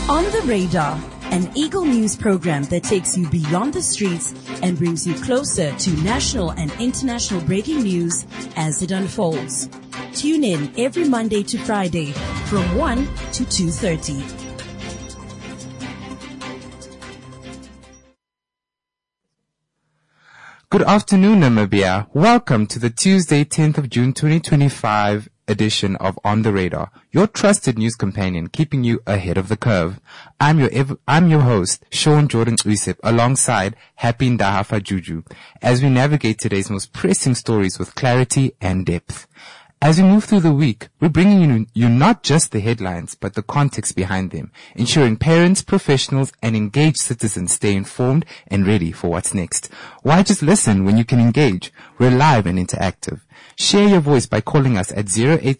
On the Radar, an Eagle News program that takes you beyond the streets and brings you closer to national and international breaking news as it unfolds. Tune in every Monday to Friday from 1 to 2:30. Good afternoon, Namibia. Welcome to the Tuesday, 10th of June, 2025 edition of On the Radar, your trusted news companion, keeping you ahead of the curve. I'm your host, Sean Jordan Uisip, alongside Happy Ndahafa Juju, as we navigate today's most pressing stories with clarity and depth. As we move through the week, we're bringing you not just the headlines, but the context behind them, ensuring parents, professionals, and engaged citizens stay informed and ready for what's next. Why just listen when you can engage? We're live and interactive. Share your voice by calling us at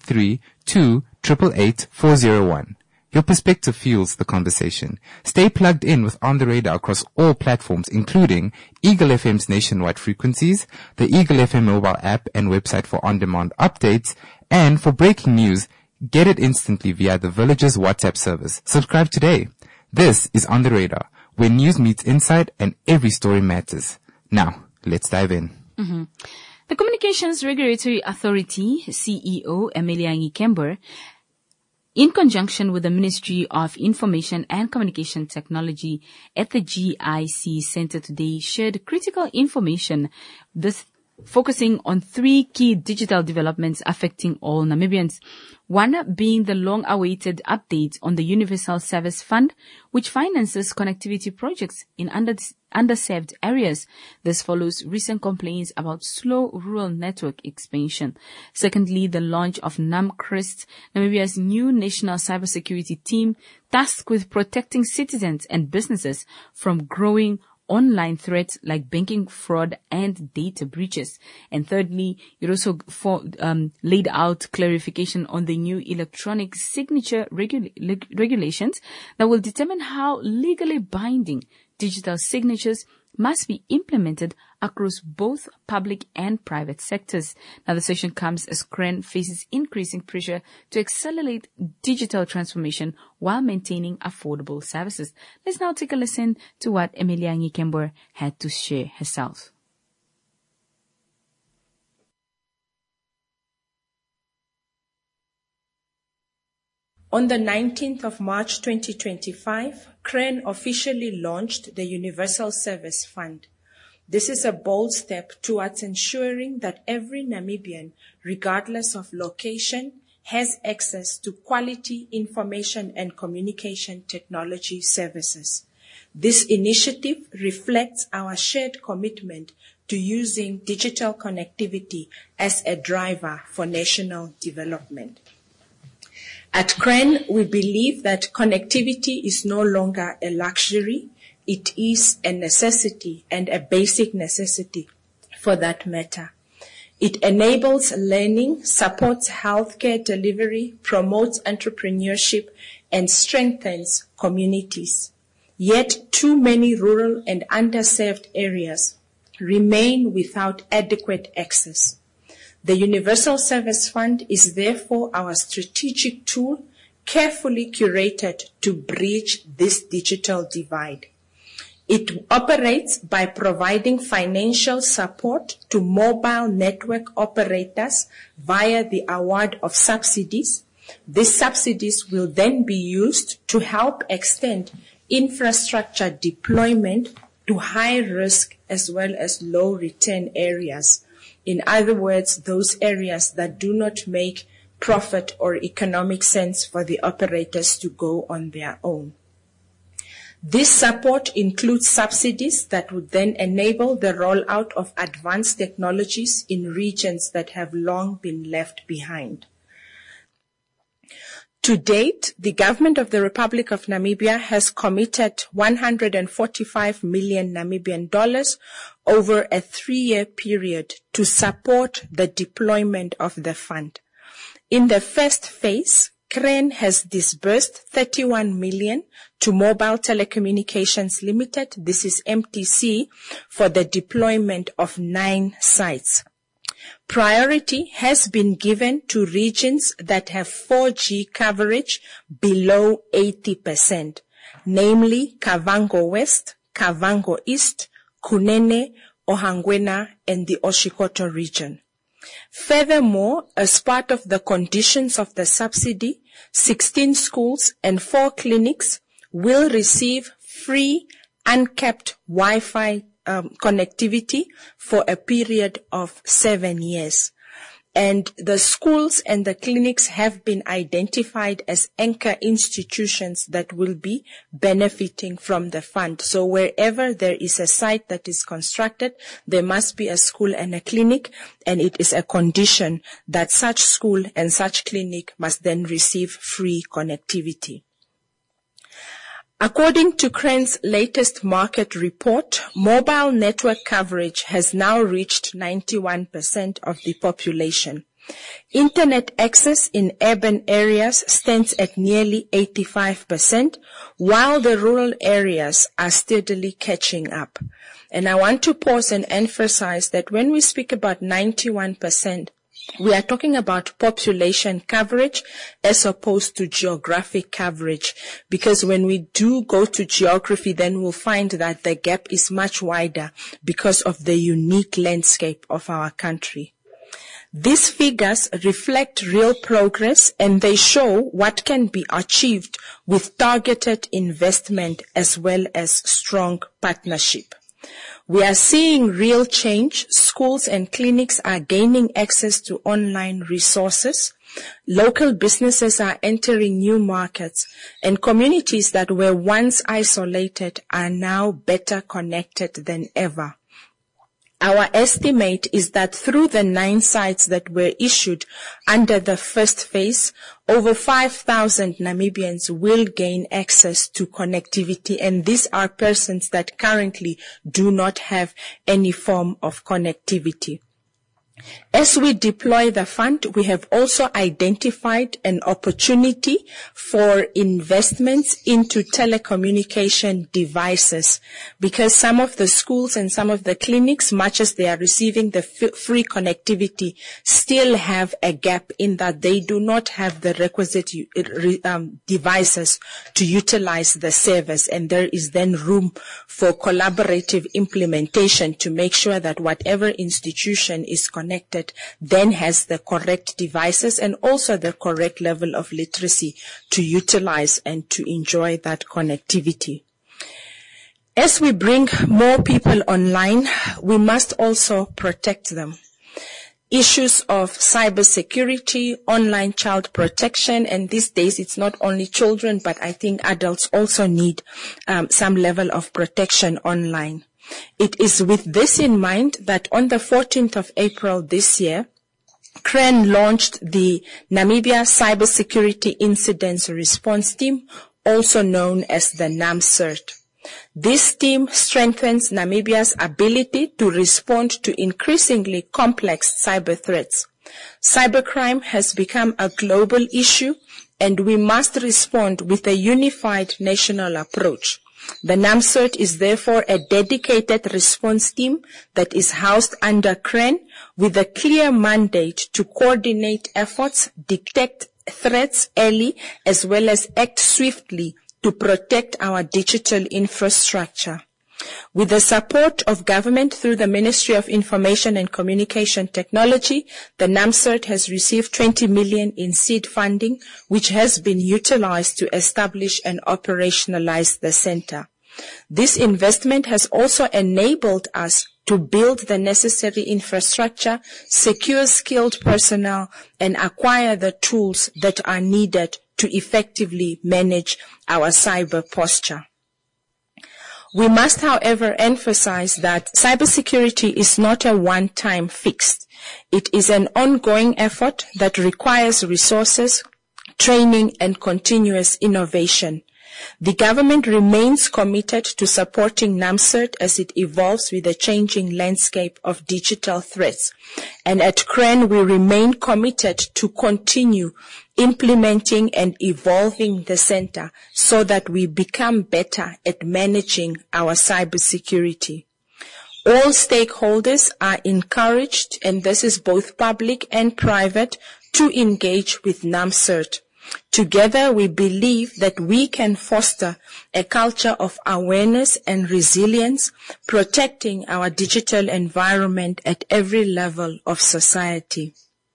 083-288-401. Your perspective fuels the conversation. Stay plugged in with On the Radar across all platforms, including Eagle FM's nationwide frequencies, the Eagle FM mobile app and website for on-demand updates, and for breaking news, get it instantly via the Village's WhatsApp service. Subscribe today. This is On the Radar, where news meets insight and every story matters. Now, let's dive in. The Communications Regulatory Authority, CEO Emeliangi Kember, in conjunction with the Ministry of Information and Communication Technology at the GIC Center today, shared critical information, focusing on three key digital developments affecting all Namibians. One being the long-awaited update on the Universal Service Fund, which finances connectivity projects in underserved areas. This follows recent complaints about slow rural network expansion. Secondly, the launch of NAMCRIST, Namibia's new national cybersecurity team, tasked with protecting citizens and businesses from growing online threats like banking fraud and data breaches. And thirdly, it also laid out clarification on the new electronic signature regulations that will determine how legally binding digital signatures must be implemented across both public and private sectors. Now, the session comes as CREN faces increasing pressure to accelerate digital transformation while maintaining affordable services. Let's now take a listen to what Emeliangi Kember had to share herself. On the 19th of March 2025, CREN officially launched the Universal Service Fund. This is a bold step towards ensuring that every Namibian, regardless of location, has access to quality information and communication technology services. This initiative reflects our shared commitment to using digital connectivity as a driver for national development. At CREN, we believe that connectivity is no longer a luxury. It is a necessity, and a basic necessity for that matter. It enables learning, supports healthcare delivery, promotes entrepreneurship, and strengthens communities. Yet too many rural and underserved areas remain without adequate access. The Universal Service Fund is therefore our strategic tool, carefully curated to bridge this digital divide. It operates by providing financial support to mobile network operators via the award of subsidies. These subsidies will then be used to help extend infrastructure deployment to high risk as well as low return areas. In other words, those areas that do not make profit or economic sense for the operators to go on their own. This support includes subsidies that would then enable the rollout of advanced technologies in regions that have long been left behind. To date, the government of the Republic of Namibia has committed 145 million Namibian dollars over a 3-year period to support the deployment of the fund. In the first phase, CREN has disbursed 31 million to Mobile Telecommunications Limited, this is MTC, for the deployment of 9 sites. Priority has been given to regions that have 4G coverage below 80%. namely Kavango West, Kavango East, Kunene, Ohangwena, and the Oshikoto region. Furthermore, as part of the conditions of the subsidy, 16 schools and 4 clinics will receive free uncapped Wi-Fi connectivity for a period of 7 years. And the schools and the clinics have been identified as anchor institutions that will be benefiting from the fund. So wherever there is a site that is constructed, there must be a school and a clinic, and it is a condition that such school and such clinic must then receive free connectivity. According to CREN's latest market report, mobile network coverage has now reached 91% of the population. Internet access in urban areas stands at nearly 85%, while the rural areas are steadily catching up. And I want to pause and emphasize that when we speak about 91%, we are talking about population coverage as opposed to geographic coverage, because when we do go to geography, then we'll find that the gap is much wider because of the unique landscape of our country. These figures reflect real progress, and they show what can be achieved with targeted investment as well as strong partnership. We are seeing real change. Schools and clinics are gaining access to online resources. Local businesses are entering new markets, and communities that were once isolated are now better connected than ever. Our estimate is that through the 9 sites that were issued under the first phase, over 5,000 Namibians will gain access to connectivity, and these are persons that currently do not have any form of connectivity. As we deploy the fund, we have also identified an opportunity for investments into telecommunication devices, because some of the schools and some of the clinics, much as they are receiving the free connectivity, still have a gap in that they do not have the requisite devices to utilize the service, and there is then room for collaborative implementation to make sure that whatever institution is connected then has the correct devices and also the correct level of literacy to utilize and to enjoy that connectivity. As we bring more people online, we must also protect them. Issues of cybersecurity, online child protection, and these days it's not only children, but I think adults also need some level of protection online. It is with this in mind that on the 14th of April this year, CREN launched the Namibia Cybersecurity Incidents Response Team, also known as the NAMCERT. This team strengthens Namibia's ability to respond to increasingly complex cyber threats. Cybercrime has become a global issue, and we must respond with a unified national approach. The NAMCERT is therefore a dedicated response team that is housed under CREN with a clear mandate to coordinate efforts, detect threats early, as well as act swiftly to protect our digital infrastructure. With the support of government through the Ministry of Information and Communication Technology, the NAMCERT has received 20 million in seed funding, which has been utilized to establish and operationalize the center. This investment has also enabled us to build the necessary infrastructure, secure skilled personnel, and acquire the tools that are needed to effectively manage our cyber posture. We must, however, emphasize that cybersecurity is not a one-time fix. It is an ongoing effort that requires resources, training, and continuous innovation. The government remains committed to supporting NAMCERT as it evolves with the changing landscape of digital threats. And at CREN, we remain committed to continue implementing and evolving the center so that we become better at managing our cybersecurity. All stakeholders are encouraged, and this is both public and private, to engage with NAMCERT. Together, we believe that we can foster a culture of awareness and resilience, protecting our digital environment at every level of society.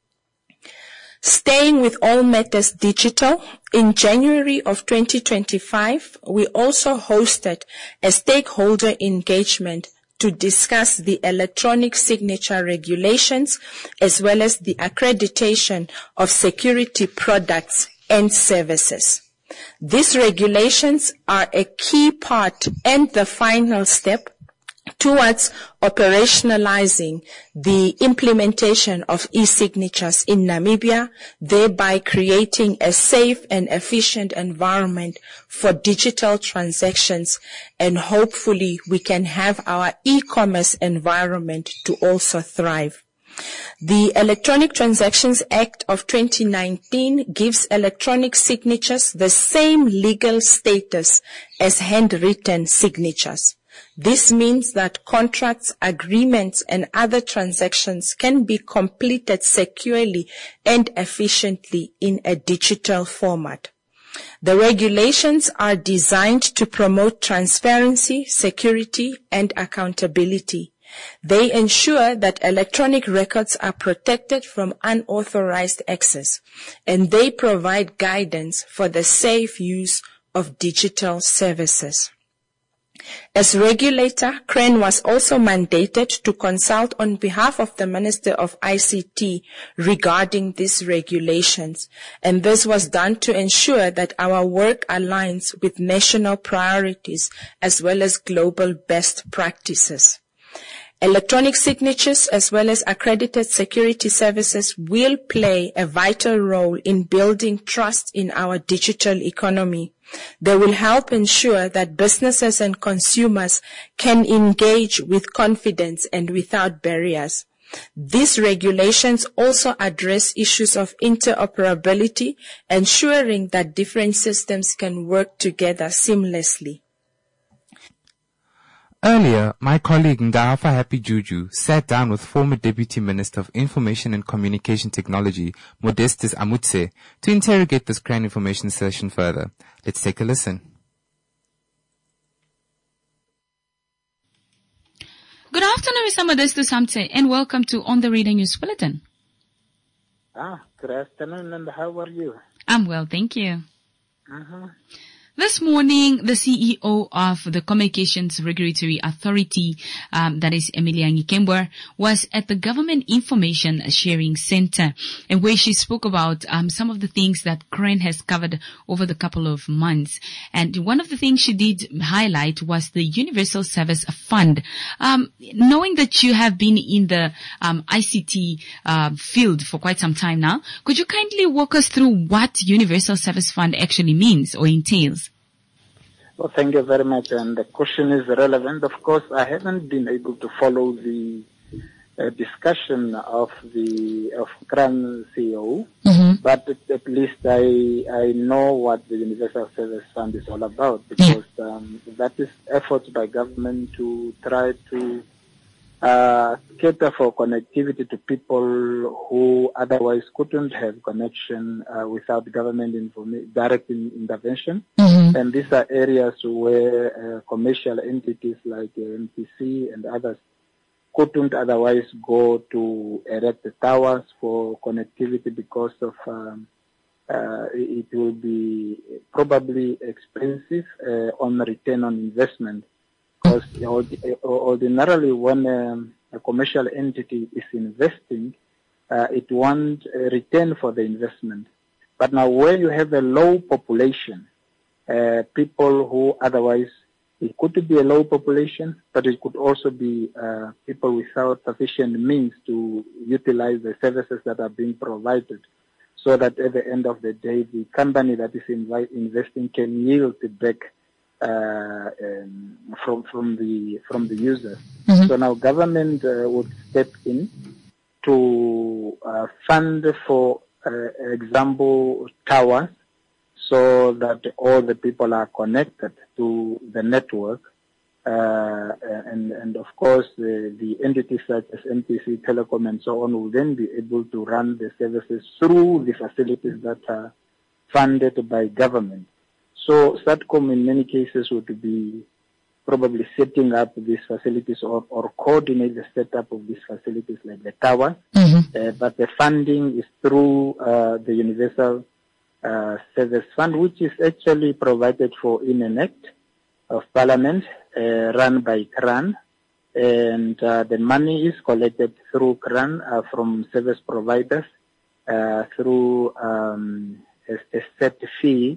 Staying with all matters digital, in January of 2025, we also hosted a stakeholder engagement to discuss the electronic signature regulations as well as the accreditation of security products and services. These regulations are a key part and the final step towards operationalizing the implementation of e-signatures in Namibia, thereby creating a safe and efficient environment for digital transactions, and hopefully we can have our e-commerce environment to also thrive. The Electronic Transactions Act of 2019 gives electronic signatures the same legal status as handwritten signatures. This means that contracts, agreements, and other transactions can be completed securely and efficiently in a digital format. The regulations are designed to promote transparency, security, and accountability. They ensure that electronic records are protected from unauthorized access, and they provide guidance for the safe use of digital services. As regulator, CRAN was also mandated to consult on behalf of the Minister of ICT regarding these regulations, and this was done to ensure that our work aligns with national priorities as well as global best practices. Electronic signatures as well as accredited security services will play a vital role in building trust in our digital economy. They will help ensure that businesses and consumers can engage with confidence and without barriers. These regulations also address issues of interoperability, ensuring that different systems can work together seamlessly. Earlier, my colleague Ngafa Happy Juju sat down with former Deputy Minister of Information and Communication Technology, Modestus Amutse, to interrogate this CRAN information session further. Let's take a listen. Good afternoon, Mr. Modestus Amutse, and welcome to On the Radar News Bulletin. Good afternoon, and how are you? I'm well, thank you. This morning, the CEO of the Communications Regulatory Authority, that is Emiliani Kember, was at the Government Information Sharing Center, and where she spoke about some of the things that CRAN has covered over the couple of months. And one of the things she did highlight was the Universal Service Fund. Knowing that you have been in the ICT field for quite some time now, could you kindly walk us through what Universal Service Fund actually means or entails? Well, thank you very much, and the question is relevant. Of course, I haven't been able to follow the discussion of CRAN CEO, but at least I know what the Universal Service Fund is all about, because that is efforts by government to try to cater for connectivity to people who otherwise couldn't have connection without government direct intervention. And these are areas where commercial entities like MPC and others couldn't otherwise go to erect the towers for connectivity because of it will be probably expensive on return on investment. Because ordinarily when a commercial entity is investing, it wants a return for the investment. But now where you have a low population, people who otherwise, it could be a low population, but it could also be people without sufficient means to utilize the services that are being provided, so that at the end of the day, the company that is investing can yield back from the users. So now government would step in to fund, for example, towers, so that all the people are connected to the network, and of course the entities such as MPC, Telecom, and so on will then be able to run the services through the facilities that are funded by government. So SATCOM in many cases would be probably setting up these facilities or coordinate the setup of these facilities like the towers. But the funding is through the Universal Service Fund, which is actually provided for in an act of Parliament run by CRAN. And the money is collected through CRAN from service providers through a set fee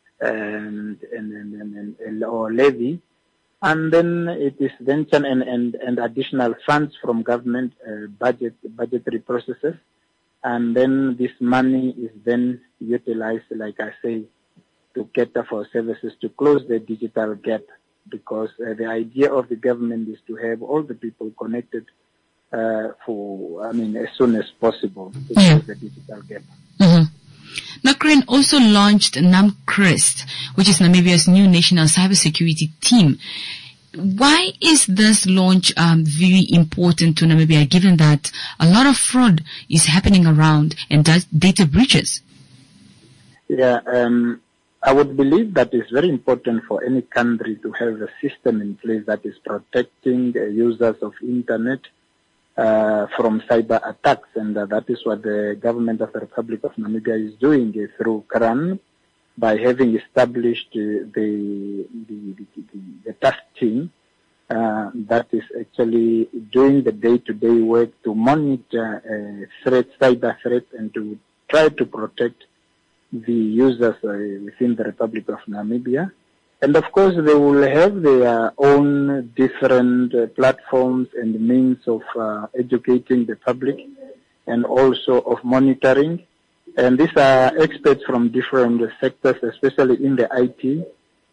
or levy. And then it is then and additional funds from government budgetary processes, and then this money is then utilized, like I say, to cater for services to close the digital gap, because the idea of the government is to have all the people connected as soon as possible to close the digital gap. Now, CRAN also launched NAMCRIST, which is Namibia's new national cybersecurity team. Why is this launch very important to Namibia, given that a lot of fraud is happening around and data breaches? Yeah, I would believe that it's very important for any country to have a system in place that is protecting users of internet from cyber attacks, and that is what the government of the Republic of Namibia is doing through CRAN by having established the task team that is actually doing the day-to-day work to monitor cyber threats, and to try to protect the users within the Republic of Namibia. And of course, they will have their own different platforms and means of educating the public and also of monitoring. And these are experts from different sectors, especially in the IT,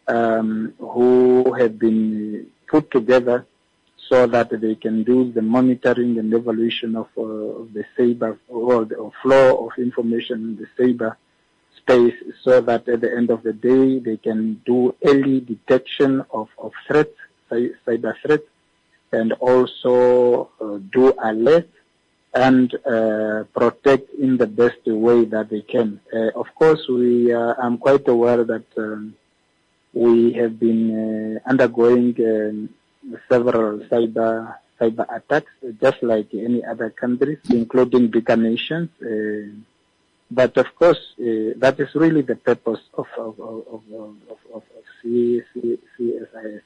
who have been put together so that they can do the monitoring and evaluation of the cyber or the flow of information in the cyber space, so that at the end of the day they can do early detection of threats, cyber threats, and also do alerts and protect in the best way that they can. Of course, I'm quite aware that we have been undergoing several cyber attacks, just like any other countries, including bigger nations. But of course, that is really the purpose of CSIS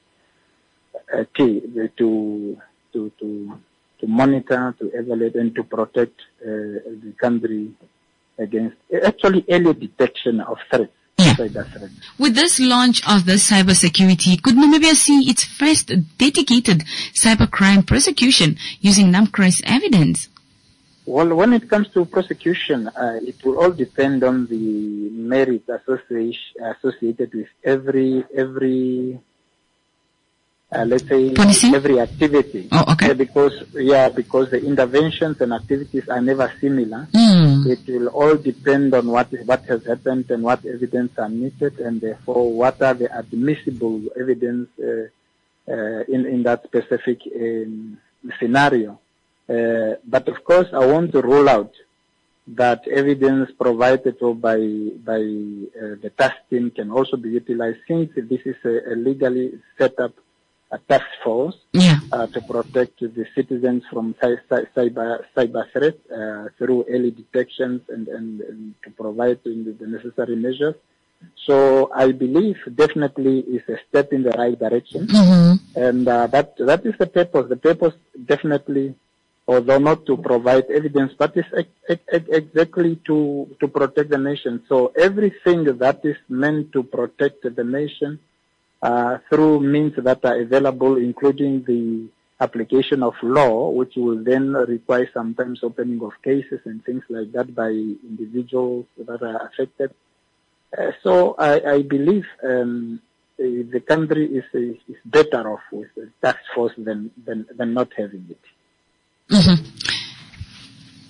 to monitor, to evaluate, and to protect the country against actually early detection of threats. Cyber threats. With this launch of the cybersecurity, could Namibia see its first dedicated cybercrime prosecution using NAMCRIST evidence? Well, when it comes to prosecution, it will all depend on the merits associated with every let's say, policy? Every activity. Oh, okay. Because the interventions and activities are never similar. It will all depend on what has happened and what evidence are needed, and therefore what are the admissible evidence in that specific scenario. But of course, I want to rule out that evidence provided by the task team can also be utilized, since this is a legally set up a task force to protect the citizens from cyber threats through early detections and to provide the necessary measures. So I believe definitely is a step in the right direction, and that is the purpose. The purpose definitely, although not to provide evidence, but is exactly to protect the nation. So everything that is meant to protect the nation through means that are available, including the application of law, which will then require sometimes opening of cases and things like that by individuals that are affected. So I believe the country is better off with a task force than not having it. Now,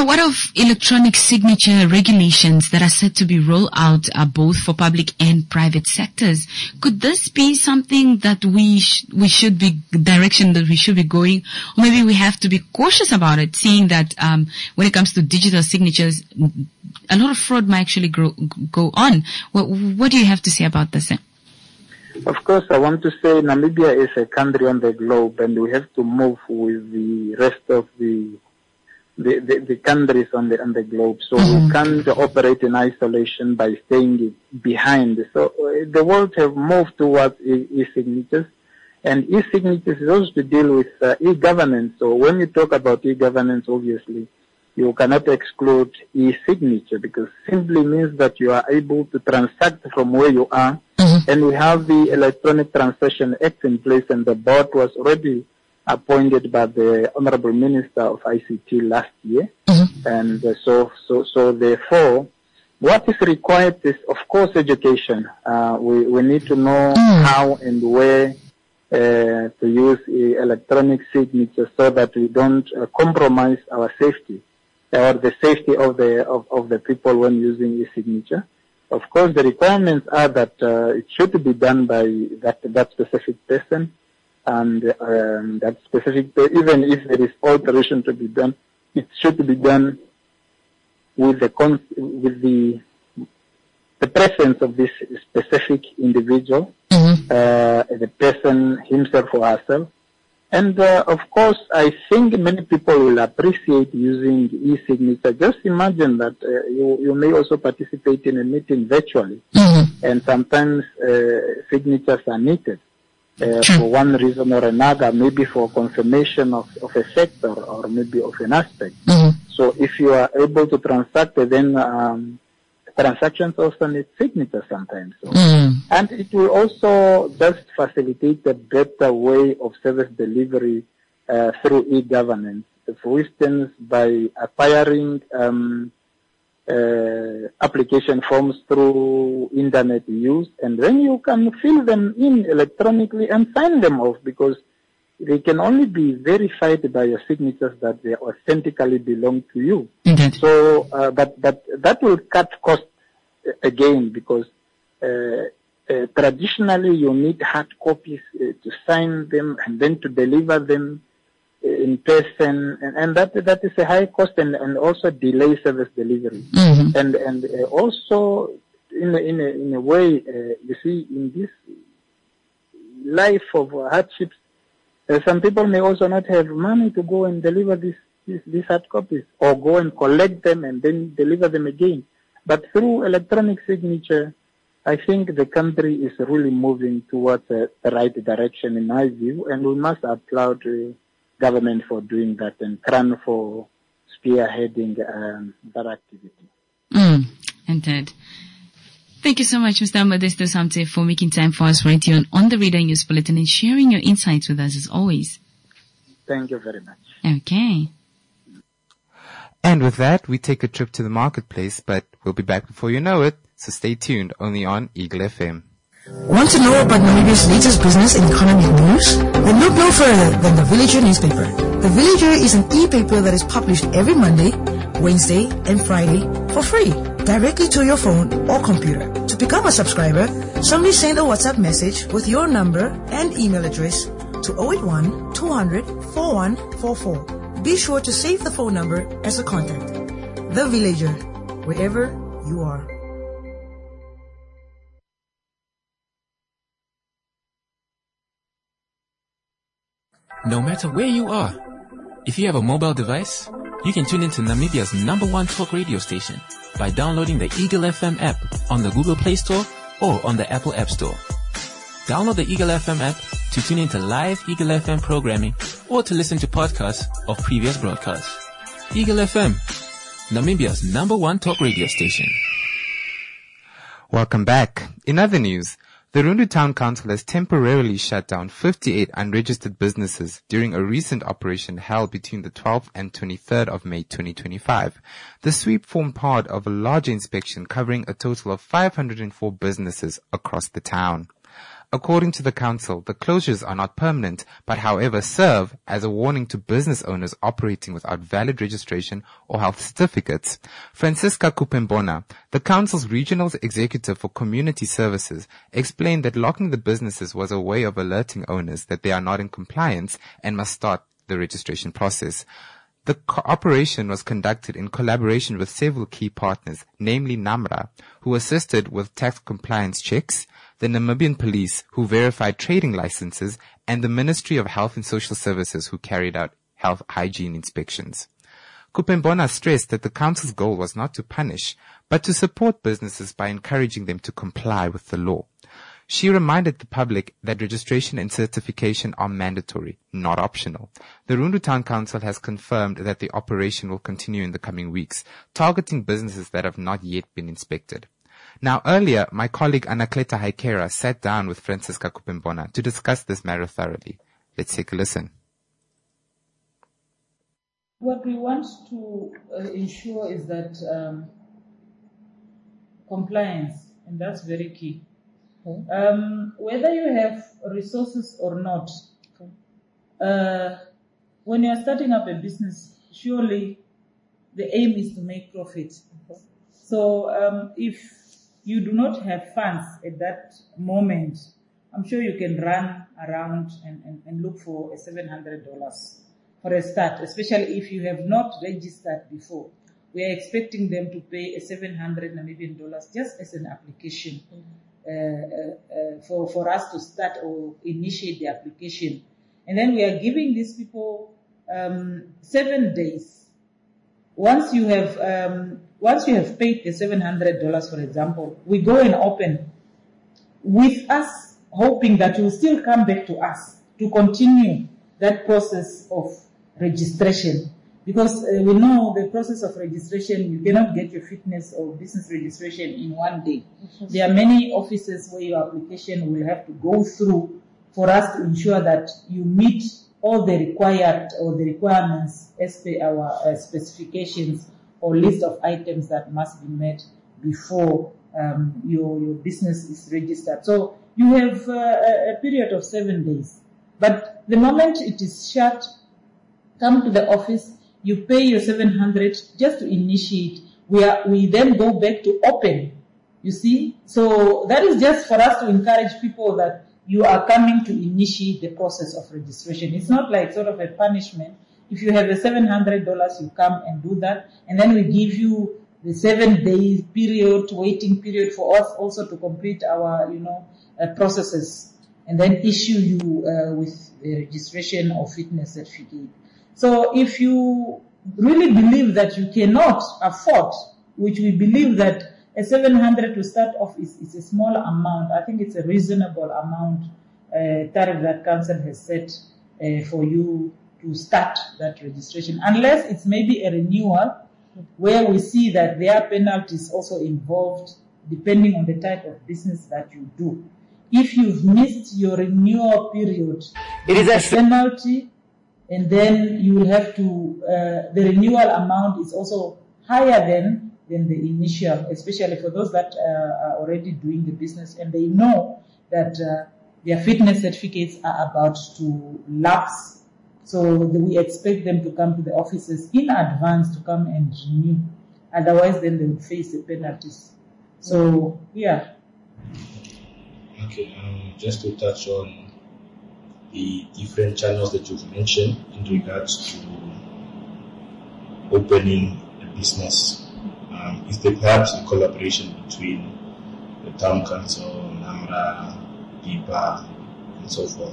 what of electronic signature regulations that are set to be rolled out both for public and private sectors? Could this be something that we should be direction that we should be going, or maybe we have to be cautious about it, seeing that when it comes to digital signatures, a lot of fraud might actually go on. What do you have to say about this? Of course, I want to say Namibia is a country on the globe, and we have to move with the rest of the countries on the globe. So we can't operate in isolation by staying behind. So the world have moved towards e-signatures, and e-signatures is also to deal with e-governance. So when you talk about e-governance, obviously, you cannot exclude e-signature, because simply means that you are able to transact from where you are. And we have the Electronic Transaction Act in place, and the board was already appointed by the Honorable Minister of ICT last year. And so therefore, what is required is, of course, education. We need to know how and where to use electronic signatures so that we don't compromise our safety or the safety of the people when using e-signature. Of course, the requirements are that it should be done by that specific person, and that specific, even if there is alteration to be done, it should be done with the presence of this specific individual, the person himself or herself. And of course, I think many people will appreciate using e-signature. Just imagine that you may also participate in a meeting virtually, and sometimes signatures are needed for one reason or another, maybe for confirmation of a sector or maybe of an aspect. So if you are able to transact, then transactions also need signatures sometimes. So. And it will also just facilitate a better way of service delivery through e-governance. For instance, by acquiring application forms through internet use, and then you can fill them in electronically and sign them off, because they can only be verified by your signatures that they authentically belong to you. So, but that will cut costs again, because traditionally you need hard copies to sign them and then to deliver them in person, and that is a high cost and also delay service delivery. And also in a way, you see, in this life of hardships, some people may also not have money to go and deliver these hard copies, or go and collect them and then deliver them again. But through electronic signature, I think the country is really moving towards the right direction, in my view, and we must applaud the government for doing that, and CRAN for spearheading that activity. Indeed. Thank you so much, Mr. Modesto Samte, for making time for us right here on the Radio News Bulletin and sharing your insights with us as always. Thank you very much. Okay. And with that, we take a trip to the marketplace, but we'll be back before you know it, so stay tuned only on Eagle FM. Want to know about Namibia's latest business and economic news? Then look no further than The Villager newspaper. The Villager is an e-paper that is published every Monday, Wednesday, and Friday for free, directly to your phone or computer. To become a subscriber, simply send a WhatsApp message with your number and email address to 081 200 4144. Be sure to save the phone number as a contact. The Villager, wherever you are. No matter where you are, if you have a mobile device, you can tune into Namibia's #1 talk radio station by downloading the Eagle FM app on the Google Play Store or on the Apple App Store. Download the Eagle FM app to tune into live Eagle FM programming or to listen to podcasts of previous broadcasts. Eagle FM, Namibia's #1 talk radio station. Welcome back. In other news, the Rundu Town Council has temporarily shut down 58 unregistered businesses during a recent operation held between the 12th and 23rd of May 2025. The sweep formed part of a larger inspection covering a total of 504 businesses across the town. According to the council, the closures are not permanent, but however serve as a warning to business owners operating without valid registration or health certificates. Francisca Kupembona, the council's regional executive for community services, explained that locking the businesses was a way of alerting owners that they are not in compliance and must start the registration process. The operation was conducted in collaboration with several key partners, namely NAMRA, who assisted with tax compliance checks, the Namibian Police, who verified trading licenses, and the Ministry of Health and Social Services, who carried out health hygiene inspections. Kupembona stressed that the council's goal was not to punish, but to support businesses by encouraging them to comply with the law. She reminded the public that registration and certification are mandatory, not optional. The Rundu Town Council has confirmed that the operation will continue in the coming weeks, targeting businesses that have not yet been inspected. Now, earlier, my colleague Anakleta Haikera sat down with Francisca Kupembona to discuss this matter thoroughly. Let's take a listen. What we want to ensure is that compliance, and that's very key. Whether you have resources or not, when you are starting up a business, surely the aim is to make profit. So if you do not have funds at that moment, I'm sure you can run around and look for a $700 for a start, especially if you have not registered before. We are expecting them to pay a 700 Namibian dollars just as an application. For us to start or initiate the application. And then we are giving these people 7 days. Once you have paid the $700, for example, we go and open with us hoping that you will still come back to us to continue that process of registration. Because we know the process of registration, you cannot get your fitness or business registration in one day. There are many offices where your application will have to go through for us to ensure that you meet all the required or the requirements as per our specifications or list of items that must be met before your business is registered. So you have a period of 7 days. But the moment it is shut, come to the office, you pay your 700 just to initiate. We then go back to open, you see. So that is just for us to encourage people that you are coming to initiate the process of registration. It's not like sort of a punishment. If you have a $700, you come and do that. And then we give you the 7 days period, waiting period for us also to complete our, processes. And then issue you with the registration or fitness certificate. So if you really believe that you cannot afford, which we believe that a 700 to start off is a small amount, I think it's a reasonable amount tariff that council has set for you to start that registration. Unless it's maybe a renewal where we see that there are penalties also involved depending on the type of business that you do. If you've missed your renewal period, it is a penalty. And then you will have to, the renewal amount is also higher than the initial, especially for those that are already doing the business and they know that their fitness certificates are about to lapse. So we expect them to come to the offices in advance to come and renew. Otherwise, then they will face the penalties. So, yeah. Okay, just to touch on the different channels that you've mentioned in regards to opening a business. Is there perhaps a collaboration between the Town Council, NAMRA, DIPA, and so forth?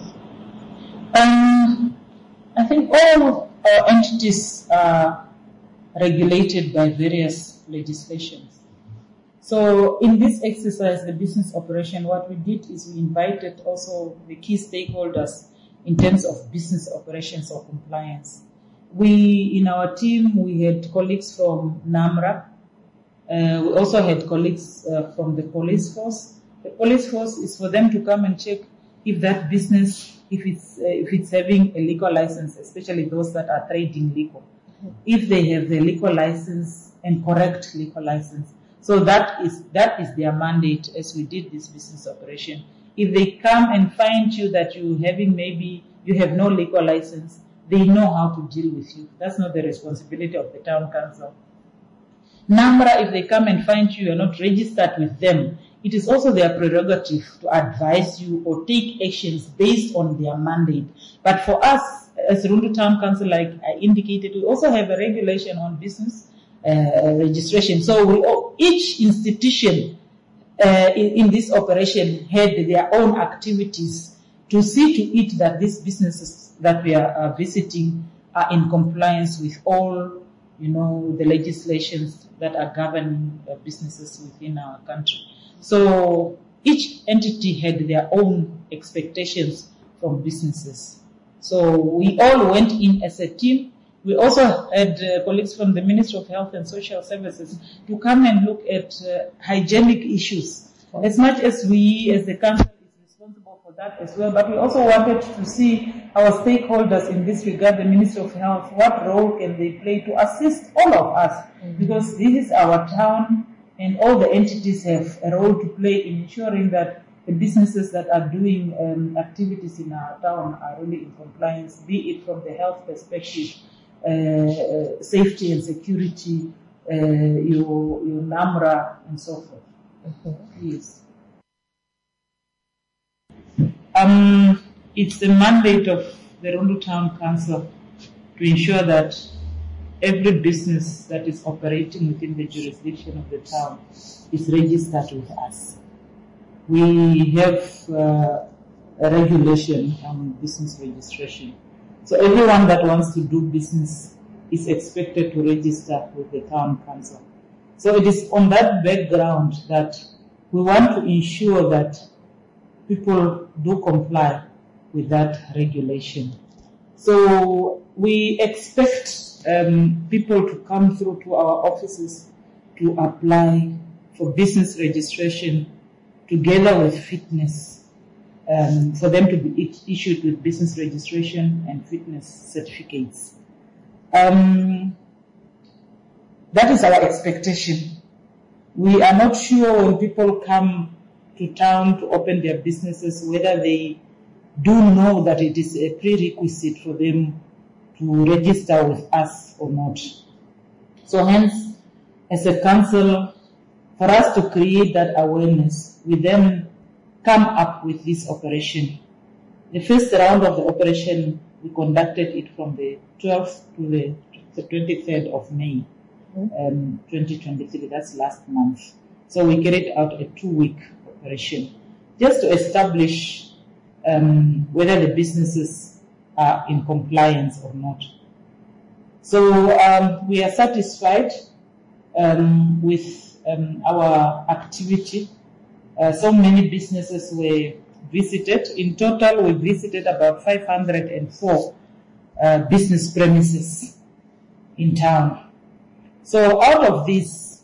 I think all entities are regulated by various legislations. So in this exercise, the business operation, what we did is we invited also the key stakeholders in terms of business operations or compliance. In our team, we had colleagues from NAMRA. We also had colleagues from the police force. The police force is for them to come and check if that business, if it's having a liquor license, especially those that are trading liquor, if they have the liquor license and correct liquor license. So that is their mandate as we did this business operation. if they come and find you that you have no legal license, they know how to deal with you. That's not the responsibility of the town council. NAMRA, if they come and find you're not registered with them, it is also their prerogative to advise you or take actions based on their mandate. But for us, as Rundu Town Council, like I indicated, we also have a regulation on business registration. So each institution in this operation had their own activities to see to it that these businesses that we are visiting are in compliance with all, the legislations that are governing businesses within our country. So each entity had their own expectations from businesses. So we all went in as a team. We also had colleagues from the Ministry of Health and Social Services to come and look at hygienic issues. As much as we, as the council, is responsible for that as well, but we also wanted to see our stakeholders in this regard, the Ministry of Health, what role can they play to assist all of us, because this is our town and all the entities have a role to play in ensuring that the businesses that are doing activities in our town are really in compliance, be it from the health perspective, safety and security, your NAMRA and so forth. Yes. It's the mandate of the Rundu Town Council to ensure that every business that is operating within the jurisdiction of the town is registered with us. We have a regulation on business registration. So everyone that wants to do business is expected to register with the town council. So it is on that background that we want to ensure that people do comply with that regulation. So we expect people to come through to our offices to apply for business registration together with fitness, for them to be issued with business registration and fitness certificates. That is our expectation. We are not sure when people come to town to open their businesses whether they do know that it is a prerequisite for them to register with us or not. So hence, as a council, for us to create that awareness, we then come up with this operation. The first round of the operation, we conducted it from the 12th to the 23rd of May, 2023. That's last month. So we carried out a 2-week operation just to establish whether the businesses are in compliance or not. So we are satisfied with our activity. So many businesses were visited. In total, we visited about 504 business premises in town. So out of these,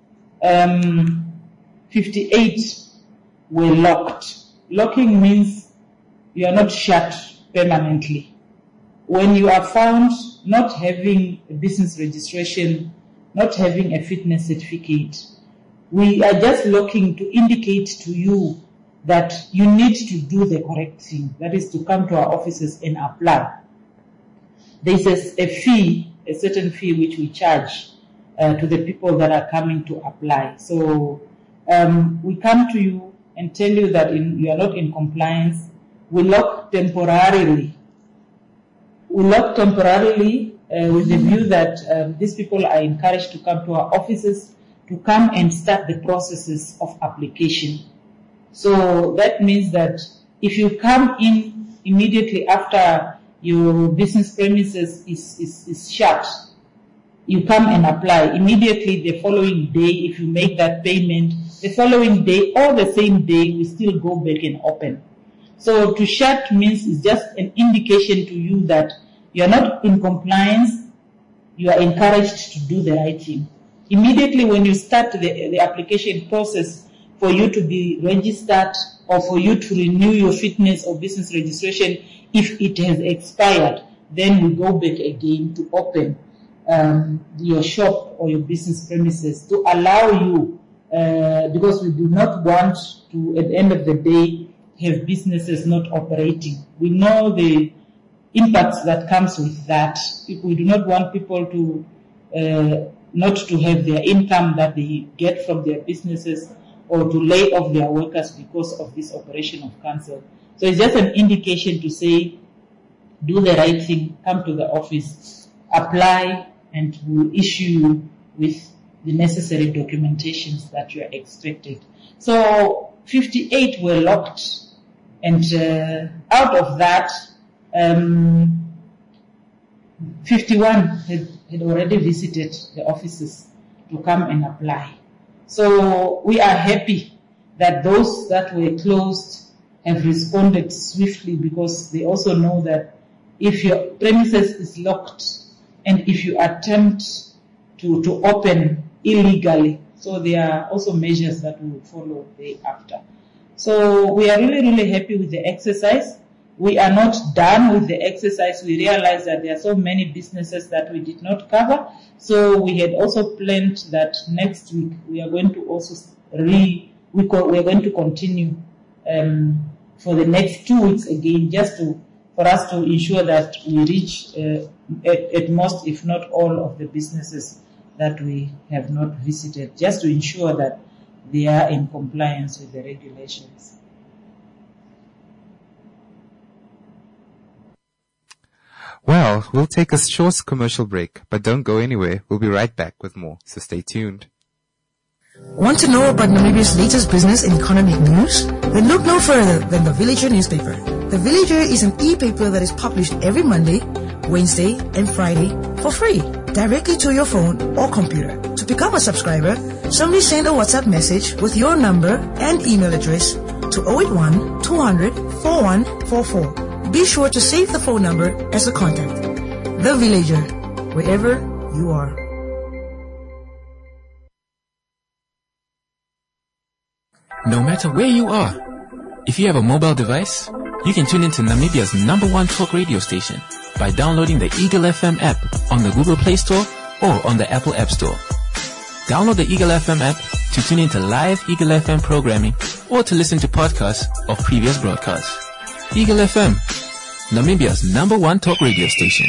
58 were locked. Locking means you are not shut permanently. When you are found not having a business registration, not having a fitness certificate, we are just looking to indicate to you that you need to do the correct thing. That is to come to our offices and apply. There is a fee, a certain fee which we charge to the people that are coming to apply. So we come to you and tell you that you are not in compliance. We lock temporarily. With the view that these people are encouraged to come to our offices to come and start the processes of application. So that means that if you come in immediately after your business premises is shut, you come and apply. Immediately the following day, if you make that payment, the following day or the same day, we still go back and open. So to shut means it's just an indication to you that you are not in compliance, you are encouraged to do the right thing. Immediately when you start the application process for you to be registered or for you to renew your fitness or business registration, if it has expired, then we go back again to open your shop or your business premises to allow you, because we do not want to, at the end of the day, have businesses not operating. We know the impacts that comes with that. We do not want people to not to have their income that they get from their businesses or to lay off their workers because of this operation of council. So it's just an indication to say, do the right thing, come to the office, apply, and we'll issue you with the necessary documentations that you are expected. So 58 were locked, and out of that, 51 had already visited the offices to come and apply. So we are happy that those that were closed have responded swiftly, because they also know that if your premises is locked and if you attempt to open illegally, so there are also measures that we will follow thereafter. So we are really, really happy with the exercise. We are not done with the exercise. We realize that there are so many businesses that we did not cover. So we had also planned that next week we are going to also we are going to continue for the next 2 weeks again, just for us to ensure that we reach at most, if not all, of the businesses that we have not visited, just to ensure that they are in compliance with the regulations. Well, we'll take a short commercial break, but don't go anywhere. We'll be right back with more, so stay tuned. Want to know about Namibia's latest business and economic news? Then look no further than The Villager newspaper. The Villager is an e-paper that is published every Monday, Wednesday, and Friday for free, directly to your phone or computer. To become a subscriber, simply send a WhatsApp message with your number and email address to 081 200 4144. Be sure to save the phone number as a contact. The Villager, wherever you are. No matter where you are, if you have a mobile device, you can tune into Namibia's #1 talk radio station by downloading the Eagle FM app on the Google Play Store or on the Apple App Store. Download the Eagle FM app to tune into live Eagle FM programming or to listen to podcasts of previous broadcasts. Eagle FM, Namibia's #1 talk radio station.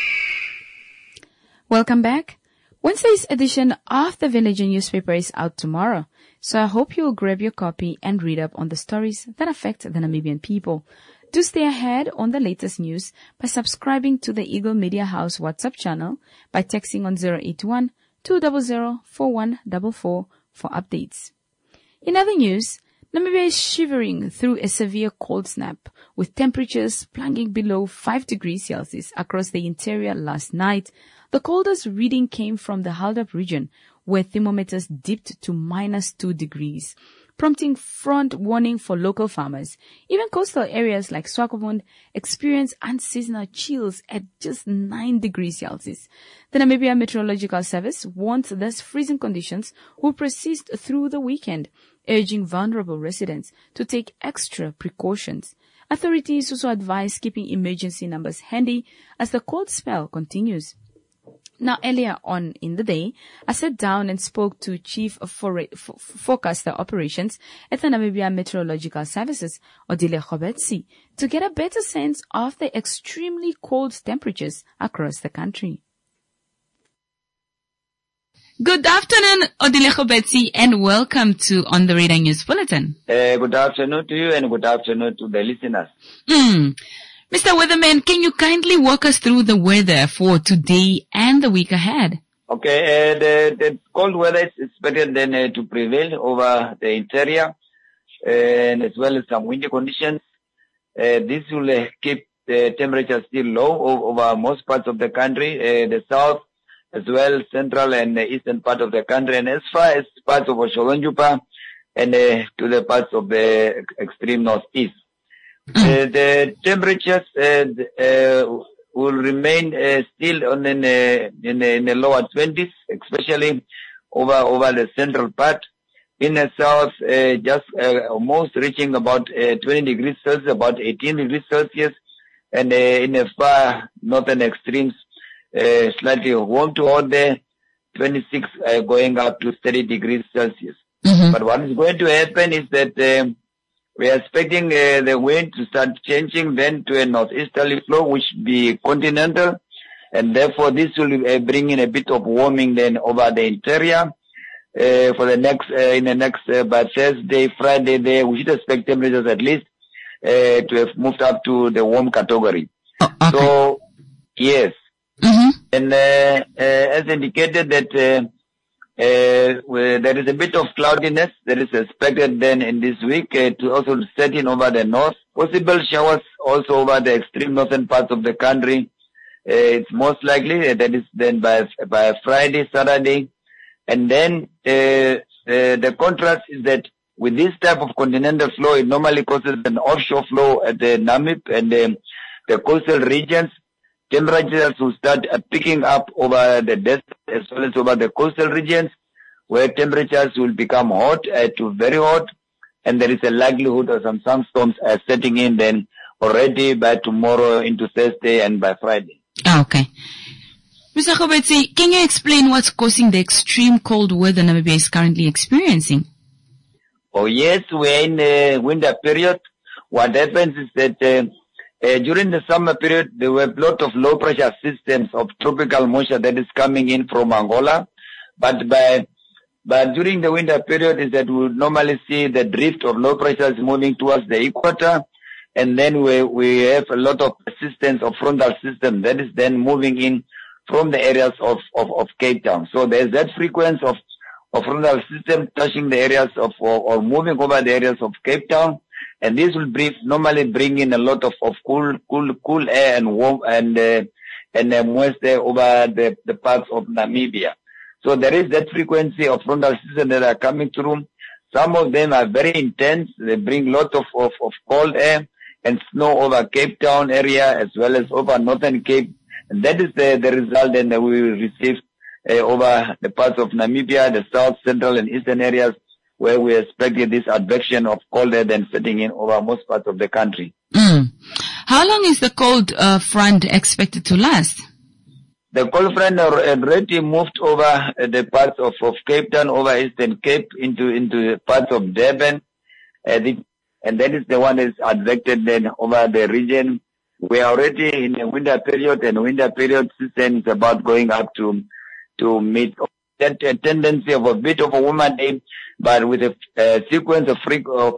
Welcome back. Wednesday's edition of the Villager newspaper is out tomorrow, so I hope you'll grab your copy and read up on the stories that affect the Namibian people. Do stay ahead on the latest news by subscribing to the Eagle Media House WhatsApp channel by texting on 081 200 4144 for updates. In other news, Namibia is shivering through a severe cold snap, with temperatures plunging below 5 degrees Celsius across the interior last night. The coldest reading came from the Haldap region, where thermometers dipped to -2 degrees, prompting front warning for local farmers. Even coastal areas like Swakopmund experience unseasonal chills at just 9 degrees Celsius. The Namibia Meteorological Service warns these freezing conditions will persist through the weekend, urging vulnerable residents to take extra precautions. Authorities also advise keeping emergency numbers handy as the cold spell continues. Now, earlier on in the day, I sat down and spoke to Chief Forecaster Operations at the Namibia Meteorological Services, Odile Khobetsi, to get a better sense of the extremely cold temperatures across the country. Good afternoon, Odile Khobetsi, and welcome to On the Radar News Bulletin. Good afternoon to you and good afternoon to the listeners. Mr. Weatherman, can you kindly walk us through the weather for today and the week ahead? Okay, the cold weather is expected then to prevail over the interior, and as well as some windy conditions. This will keep the temperature still low over most parts of the country, the south, as well central and eastern part of the country, and as far as parts of Osholonjupa and to the parts of the extreme northeast. The temperatures will remain still in the lower 20s, especially over the central part. In the south, just almost reaching about 20 degrees Celsius, about 18 degrees Celsius, and in the far northern extremes, slightly warm to hot there, 26 going up to 30 degrees Celsius. But what is going to happen is that We are expecting the wind to start changing then to a northeasterly flow, which be continental, and therefore this will bring in a bit of warming then over the interior. For the next, by Thursday, Friday, there we should expect temperatures at least to have moved up to the warm category. Oh, okay. So, yes. Mm-hmm. And as indicated that there is a bit of cloudiness that is expected then in this week to also set in over the north. Possible showers also over the extreme northern parts of the country. It's most likely that is then by Friday, Saturday. And then the contrast is that with this type of continental flow, it normally causes an offshore flow at the Namib and the coastal regions. Temperatures will start picking up over the desert as well as over the coastal regions, where temperatures will become hot to very hot, and there is a likelihood of some sunstorms setting in then already by tomorrow into Thursday and by Friday. Okay. Mr. Kgobetse, can you explain what's causing the extreme cold weather Namibia is currently experiencing? Oh yes, we're in the winter period. What happens is that during the summer period, there were a lot of low pressure systems of tropical moisture that is coming in from Angola. But during the winter period is that we would normally see the drift of low pressures moving towards the equator. And then we have a lot of persistence of frontal system that is then moving in from the areas of Cape Town. So there's that frequency of frontal system touching the areas of, or moving over the areas of Cape Town. And this will normally bring in a lot of cool air and warm and moist air over the parts of Namibia. So there is that frequency of frontal system that are coming through. Some of them are very intense. They bring lots of cold air and snow over Cape Town area as well as over Northern Cape. And that is the result then that we will receive over the parts of Namibia, the south, central and eastern areas, where we expected this advection of cold air then setting in over most parts of the country. How long is the cold front expected to last? The cold front already moved over the parts of Cape Town, over Eastern Cape, into parts of Durban, and that is the one that is advected then over the region. We are already in a winter period, and winter period season is about going up to meet that tendency of a bit of a warmer day, but with a sequence of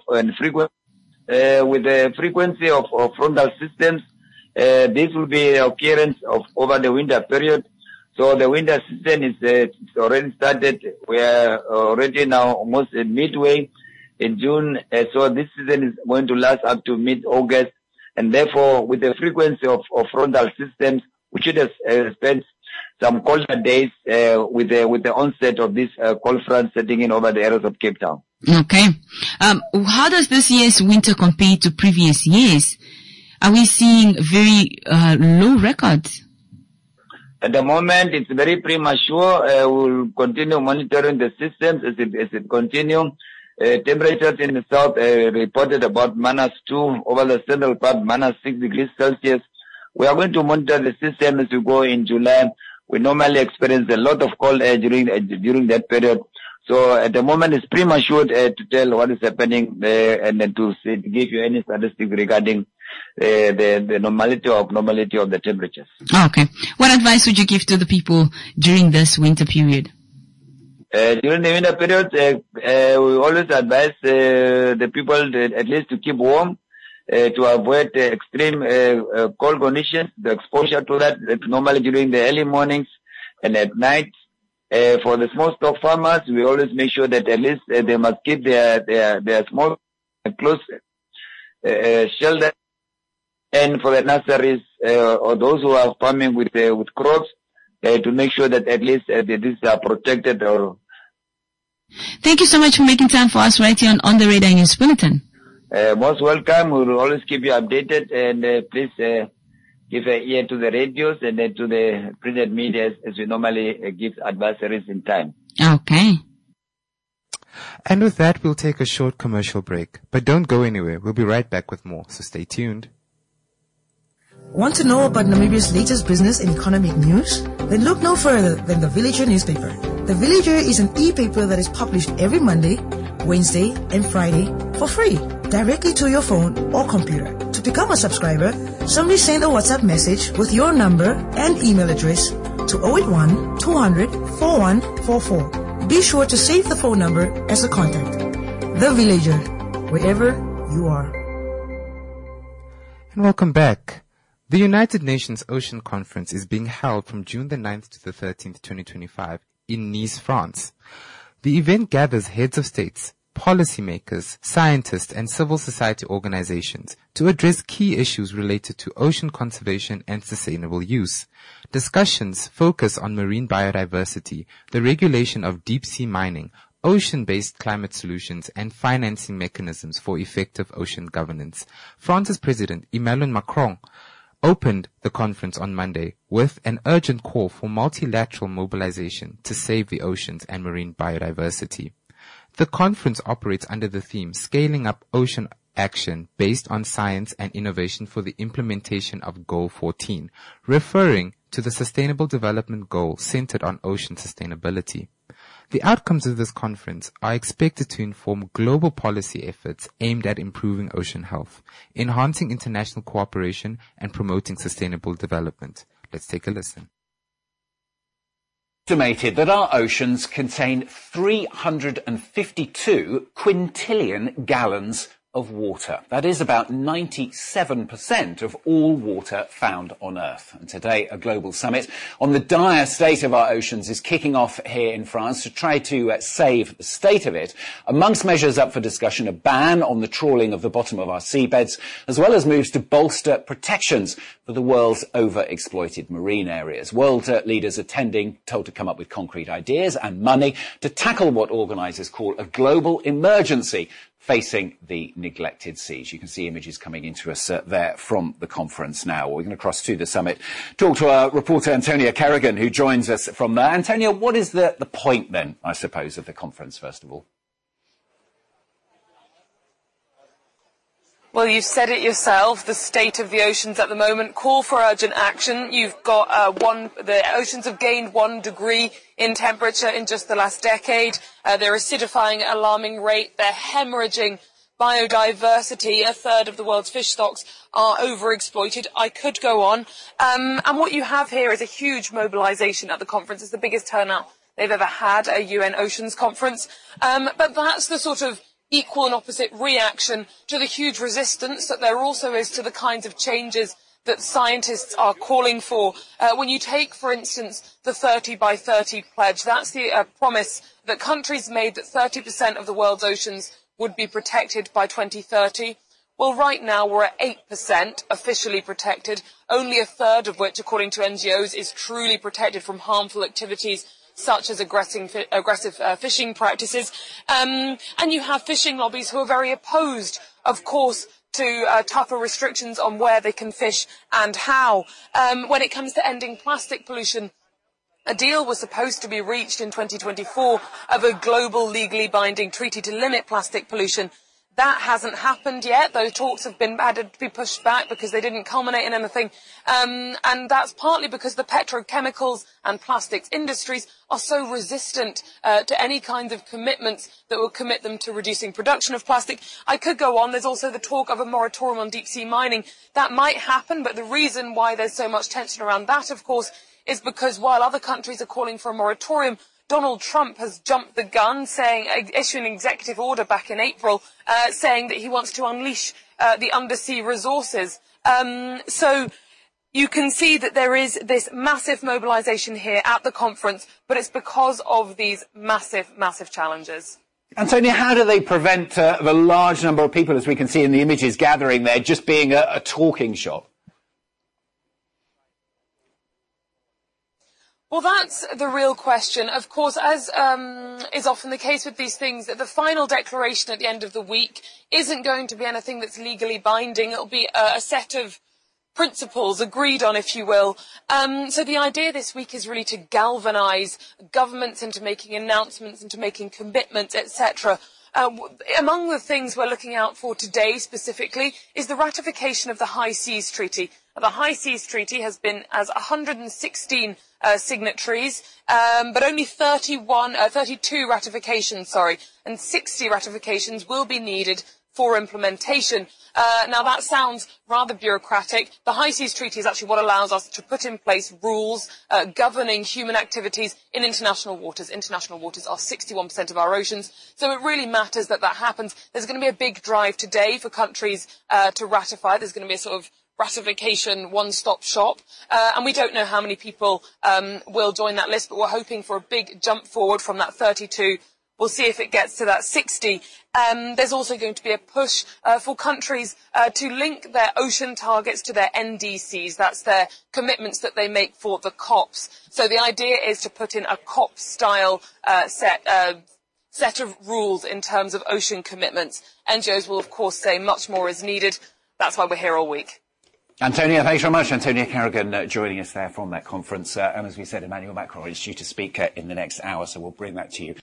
with the frequency of frontal systems. This will be the occurrence of over the winter period. So the winter season is it's already started. We are already now almost at midway in June. So this season is going to last up to mid-August. And therefore, with the frequency of frontal systems, we should expect some colder days with the onset of this cold front setting in over the areas of Cape Town. Okay. How does this year's winter compare to previous years? Are we seeing very low records? At the moment, it's very premature. We'll continue monitoring the systems as it continues. Temperatures in the south reported about -2, over the central part -6 degrees Celsius. We are going to monitor the system as we go in July. We normally experience a lot of cold air during that period. So at the moment, it's premature to tell what is happening and then to give you any statistics regarding the normality of the temperatures. Okay. What advice would you give to the people during this winter period? During the winter period, we always advise the people at least to keep warm, to avoid extreme cold conditions, the exposure to that normally during the early mornings and at night. For the small stock farmers, we always make sure that at least they must keep their small close shelter. And for the nurseries or those who are farming with crops, to make sure that at least these are protected. Thank you so much for making time for us right here on the Radar News Bulletin. Most welcome. We will always keep you updated, and please give an ear to the radios and then to the printed media as we normally give advisories in time. Okay. And with that, we'll take a short commercial break. But don't go anywhere. We'll be right back with more, so stay tuned. Want to know about Namibia's latest business and economic news? Then look no further than The Villager newspaper. The Villager is an e-paper that is published every Monday, Wednesday, and Friday for free. directly to your phone or computer. To become a subscriber, simply send a WhatsApp message with your number and email address to 081 200 4144. Be sure to save the phone number as a contact. The Villager, wherever you are. And welcome back. The United Nations Ocean Conference is being held from June the 9th to the 13th, 2025 in Nice, France. The event gathers heads of states, policymakers, scientists, and civil society organizations to address key issues related to ocean conservation and sustainable use. Discussions focus on marine biodiversity, the regulation of deep-sea mining, ocean-based climate solutions, and financing mechanisms for effective ocean governance. France's President Emmanuel Macron opened the conference on Monday with an urgent call for multilateral mobilization to save the oceans and marine biodiversity. The conference operates under the theme Scaling Up Ocean Action based on science and innovation for the implementation of Goal 14, referring to the Sustainable Development Goal centered on ocean sustainability. The outcomes of this conference are expected to inform global policy efforts aimed at improving ocean health, enhancing international cooperation, and promoting sustainable development. Let's take a listen. Estimated that our oceans contain 352 quintillion gallons of water. That is about 97% of all water found on Earth. And today, a global summit on the dire state of our oceans is kicking off here in France to try to save the state of it. Amongst measures up for discussion, a ban on the trawling of the bottom of our seabeds, as well as moves to bolster protections for the world's overexploited marine areas. World leaders attending told to come up with concrete ideas and money to tackle what organisers call a global emergency facing the neglected seas. You can see images coming into us there from the conference now. We're going to cross to the summit, talk to our reporter Antonia Kerrigan, who joins us from there. Antonia, what is the point then, I suppose, of the conference, first of all? Well, you said it yourself, the state of the oceans at the moment, call for urgent action. You've got the oceans have gained 1 degree in temperature in just the last decade. They're acidifying at an alarming rate. They're hemorrhaging biodiversity. A third of the world's fish stocks are overexploited. I could go on. And what you have here is a huge mobilization at the conference. It's the biggest turnout they've ever had, a UN Oceans Conference. But that's the sort of equal and opposite reaction to the huge resistance that there also is to the kinds of changes that scientists are calling for. When you take, for instance, the 30 by 30 pledge, that's the promise that countries made that 30% of the world's oceans would be protected by 2030. Well, right now we're at 8% officially protected, only a third of which, according to NGOs, is truly protected from harmful activities such as aggressive fishing practices. And you have fishing lobbies who are very opposed, of course, to tougher restrictions on where they can fish and how. When it comes to ending plastic pollution, a deal was supposed to be reached in 2024 of a global legally binding treaty to limit plastic pollution. That hasn't happened yet. Those talks have had to be pushed back because they didn't culminate in anything. And that's partly because the petrochemicals and plastics industries are so resistant to any kinds of commitments that will commit them to reducing production of plastic. I could go on. There's also the talk of a moratorium on deep-sea mining. That might happen, but the reason why there's so much tension around that, of course, is because while other countries are calling for a moratorium, Donald Trump has jumped the gun, issuing an executive order back in April, saying that he wants to unleash the undersea resources. So you can see that there is this massive mobilization here at the conference, but it's because of these massive, massive challenges. Antonia, how do they prevent the large number of people, as we can see in the images gathering there, just being a talking shop? Well, that's the real question. Of course, as is often the case with these things, that the final declaration at the end of the week isn't going to be anything that's legally binding. It'll be a set of principles agreed on, if you will. So the idea this week is really to galvanise governments into making announcements, into making commitments, etc. Among the things we're looking out for today specifically is the ratification of the High Seas Treaty. The High Seas Treaty has 116 signatories, but only 32 ratifications, and 60 ratifications will be needed for implementation. Now that sounds rather bureaucratic. The High Seas Treaty is actually what allows us to put in place rules governing human activities in international waters. International waters are 61% of our oceans, so it really matters that that happens. There's going to be a big drive today for countries to ratify. There's going to be a sort of ratification one-stop shop, and we don't know how many people will join that list, but we're hoping for a big jump forward from that 32. We'll see if it gets to that 60. There's also going to be a push for countries to link their ocean targets to their NDCs. That's their commitments that they make for the COPs. So the idea is to put in a COP-style set of rules in terms of ocean commitments. NGOs will, of course, say much more is needed. That's why we're here all week. Antonia, thanks very much. Antonia Carrigan joining us there from that conference. And as we said, Emmanuel Macron is due to speak in the next hour, so we'll bring that to you.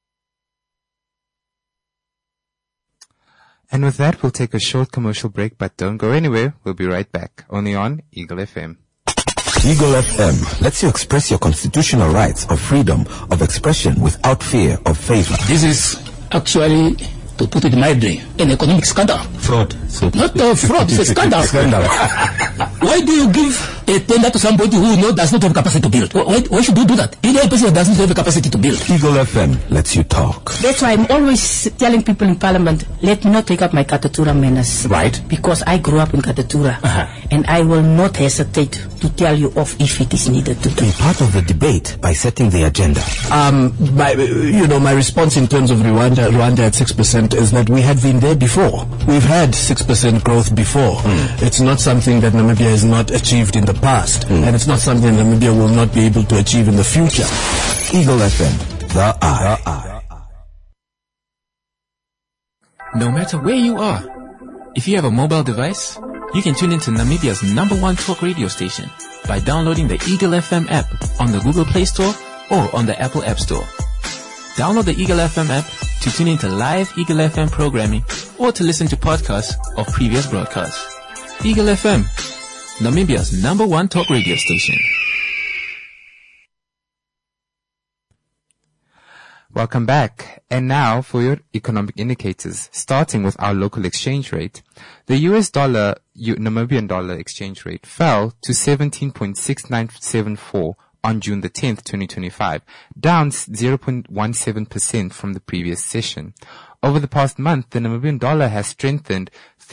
And with that, we'll take a short commercial break, but don't go anywhere. We'll be right back, only on Eagle FM. Eagle FM lets you express your constitutional rights of freedom of expression without fear of favor. This is actually, to put it mildly, an economic scandal. Fraud. So not fraud, it's a scandal. Why do you give a tender to somebody who does not have capacity to build? Why should you do that? Any person doesn't have the capacity to build. Eagle FM lets you talk. That's why I'm always telling people in Parliament, let me not take up my Katatura menace. Right. Because I grew up in Katatura. And I will not hesitate to tell you off if it is needed to do. Be part of the debate by setting the agenda. My response in terms of Rwanda at 6% is that we had been there before. We've had 6% growth before. It's not something that Namibia has not achieved in the past, and it's not something Namibia will not be able to achieve in the future. Eagle FM, the eye. No matter where you are, if you have a mobile device, you can tune into Namibia's #1 talk radio station by downloading the Eagle FM app on the Google Play Store or on the Apple App Store. Download the Eagle FM app to tune into live Eagle FM programming or to listen to podcasts of previous broadcasts. Eagle FM, Namibia's #1 talk radio station. Welcome back. And now for your economic indicators, starting with our local exchange rate. The US dollar, Namibian dollar exchange rate fell to 17.6974 on June the 10th, 2025, down 0.17% from the previous session. Over the past month, the Namibian dollar has strengthened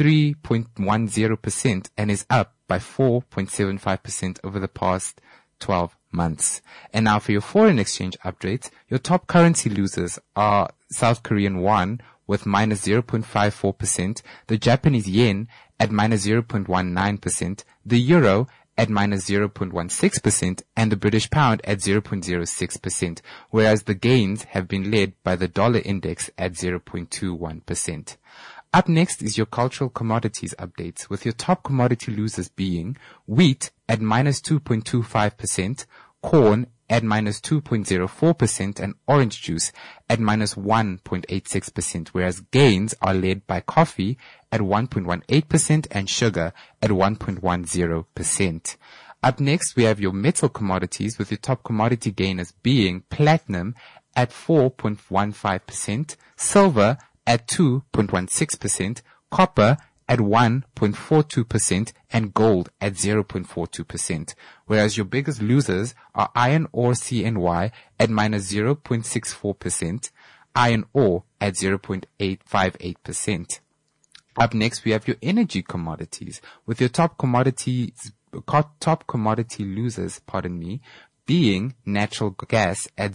3.10% and is up by 4.75% over the past 12 months. And now for your foreign exchange updates, your top currency losers are South Korean won with minus 0.54%, the Japanese yen at minus 0.19%, the euro at minus 0.16%, and the British pound at 0.06%, whereas the gains have been led by the dollar index at 0.21%. Up next is your cultural commodities updates, with your top commodity losers being wheat at minus 2.25%, corn at minus 2.04%, and orange juice at minus 1.86%, whereas gains are led by coffee at 1.18% and sugar at 1.10%. Up next, we have your metal commodities, with your top commodity gainers being platinum at 4.15%, silver at 2.16%, copper at 1.42%, and gold at 0.42%, whereas your biggest losers are iron ore CNY at minus 0.64%, iron ore at 0.858%. Up next, we have your energy commodities, with your top commodity losers, being natural gas at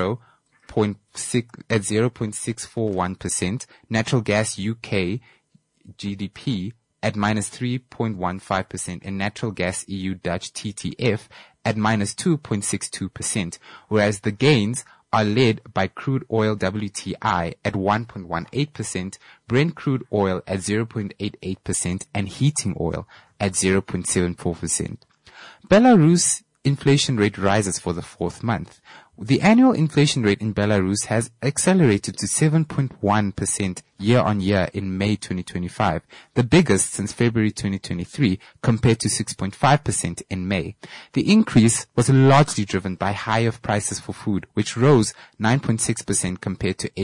0.641%, natural gas UK GDP at minus 3.15%, and natural gas EU Dutch TTF at minus 2.62%, whereas the gains are led by crude oil WTI at 1.18%, Brent crude oil at 0.88%, and heating oil at 0.74%. Belarus inflation rate rises for the fourth month, The annual inflation rate in Belarus has accelerated to 7.1% year-on-year in May 2025, the biggest since February 2023, compared to 6.5% in May. The increase was largely driven by higher prices for food, which rose 9.6% compared to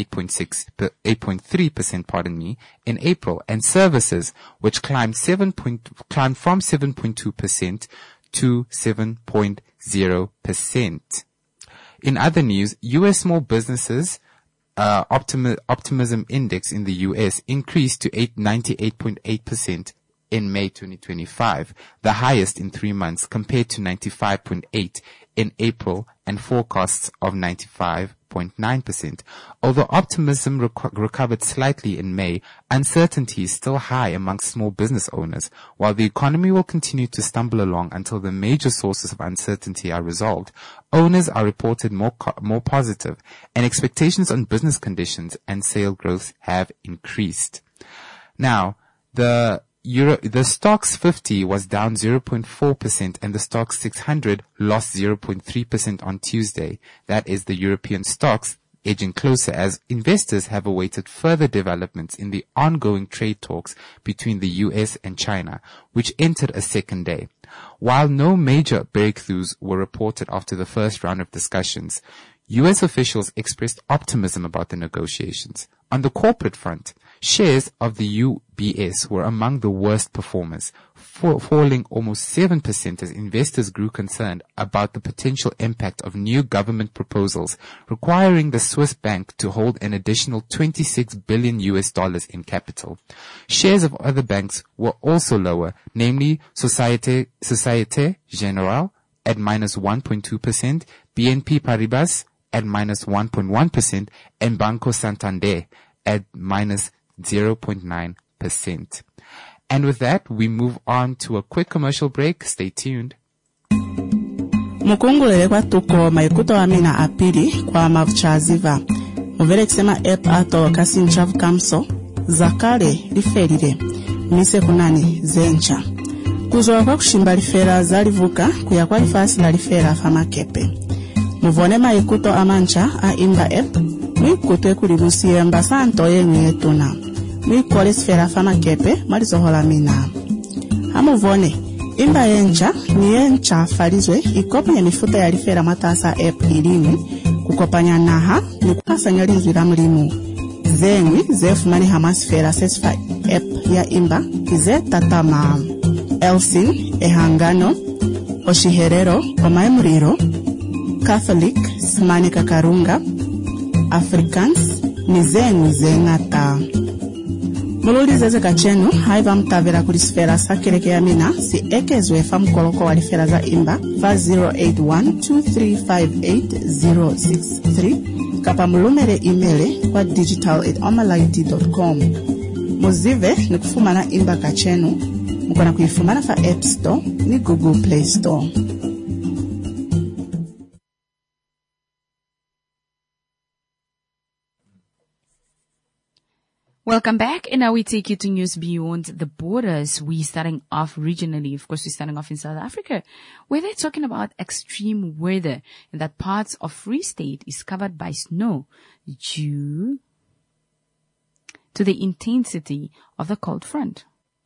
8.3%, in April, and services, which climbed from 7.2% to 7.0%. In other news, U.S. small businesses optimism index in the U.S. increased to 98.8% in May 2025, the highest in 3 months, compared to 95.8% in April and forecasts of 95.9%. Although optimism recovered slightly in May, uncertainty is still high amongst small business owners. While the economy will continue to stumble along until the major sources of uncertainty are resolved, owners are reported more positive, and expectations on business conditions and sale growth have increased. Now, the Stoxx 50 was down 0.4% and the Stoxx 600 lost 0.3% on Tuesday. That is the European stocks edging closer as investors have awaited further developments in the ongoing trade talks between the US and China, which entered a second day. While no major breakthroughs were reported after the first round of discussions, US officials expressed optimism about the negotiations. On the corporate front, shares of the UBS were among the worst performers, falling almost 7% as investors grew concerned about the potential impact of new government proposals requiring the Swiss bank to hold an additional $26 billion in capital. Shares of other banks were also lower, namely Société Générale at minus 1.2%, BNP Paribas at minus 1.1%, and Banco Santander at minus 0.9%. And with that, we move on to a quick commercial break. Stay tuned. Mukungulele kwa tuko maikuto amina apili kwa mavuchaziva. Muvele kusema app ato kasinchavu kamso. Zakale liferire. Mise kunani zencha. Kuzoa kwa kushimba lifera zalivuka kuya kwa lifasi la lifera fama kepe. Muvone maikuto amancha a imba app. Mwikutwe kulibusiye mbasanto yenye etuna. Mwikole sfera fama kepe malizohola mina. Hamuvone, imba yencha ni yencha falizwe ikopanya mifuta ya lifera matasa app ilimi kukopanya naha ni kukasa nyalizwi la mlimu. Zengwi zefumani hamasfera sesfa app ya imba kize tatama. Elsin, ehangano, oshiherero, omaemuriro, Catholic, simani kakarunga, Africans, nizengu zengata. Mululi zeze kachenu, haiva mtavera kulisfera sakireke ya mina, si ekezwe famkoloko walifera za imba, 5081-2358-063, kapa mulumere emaile kwa digital@omalaiti.com. Muzive ni kufumana imba kachenu, mukona kuifumana fa App Store ni Google Play Store. Welcome back, and now we take you to news beyond the borders. We're starting off regionally. Of course, we're starting off in South Africa, where they're talking about extreme weather and that parts of Free State is covered by snow due to the intensity of the cold front.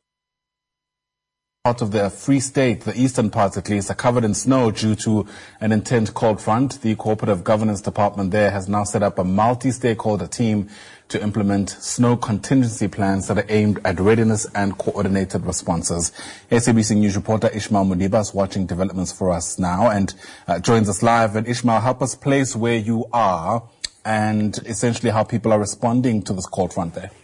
Part of the Free State, the eastern parts at least, are covered in snow due to an intense cold front. The Cooperative Governance Department there has now set up a multi-stakeholder team to implement snow contingency plans that are aimed at readiness and coordinated responses. SABC News reporter Ishmael Muniba is watching developments for us now and joins us live. And Ishmael, help us place where you are and essentially how people are responding to this cold front there.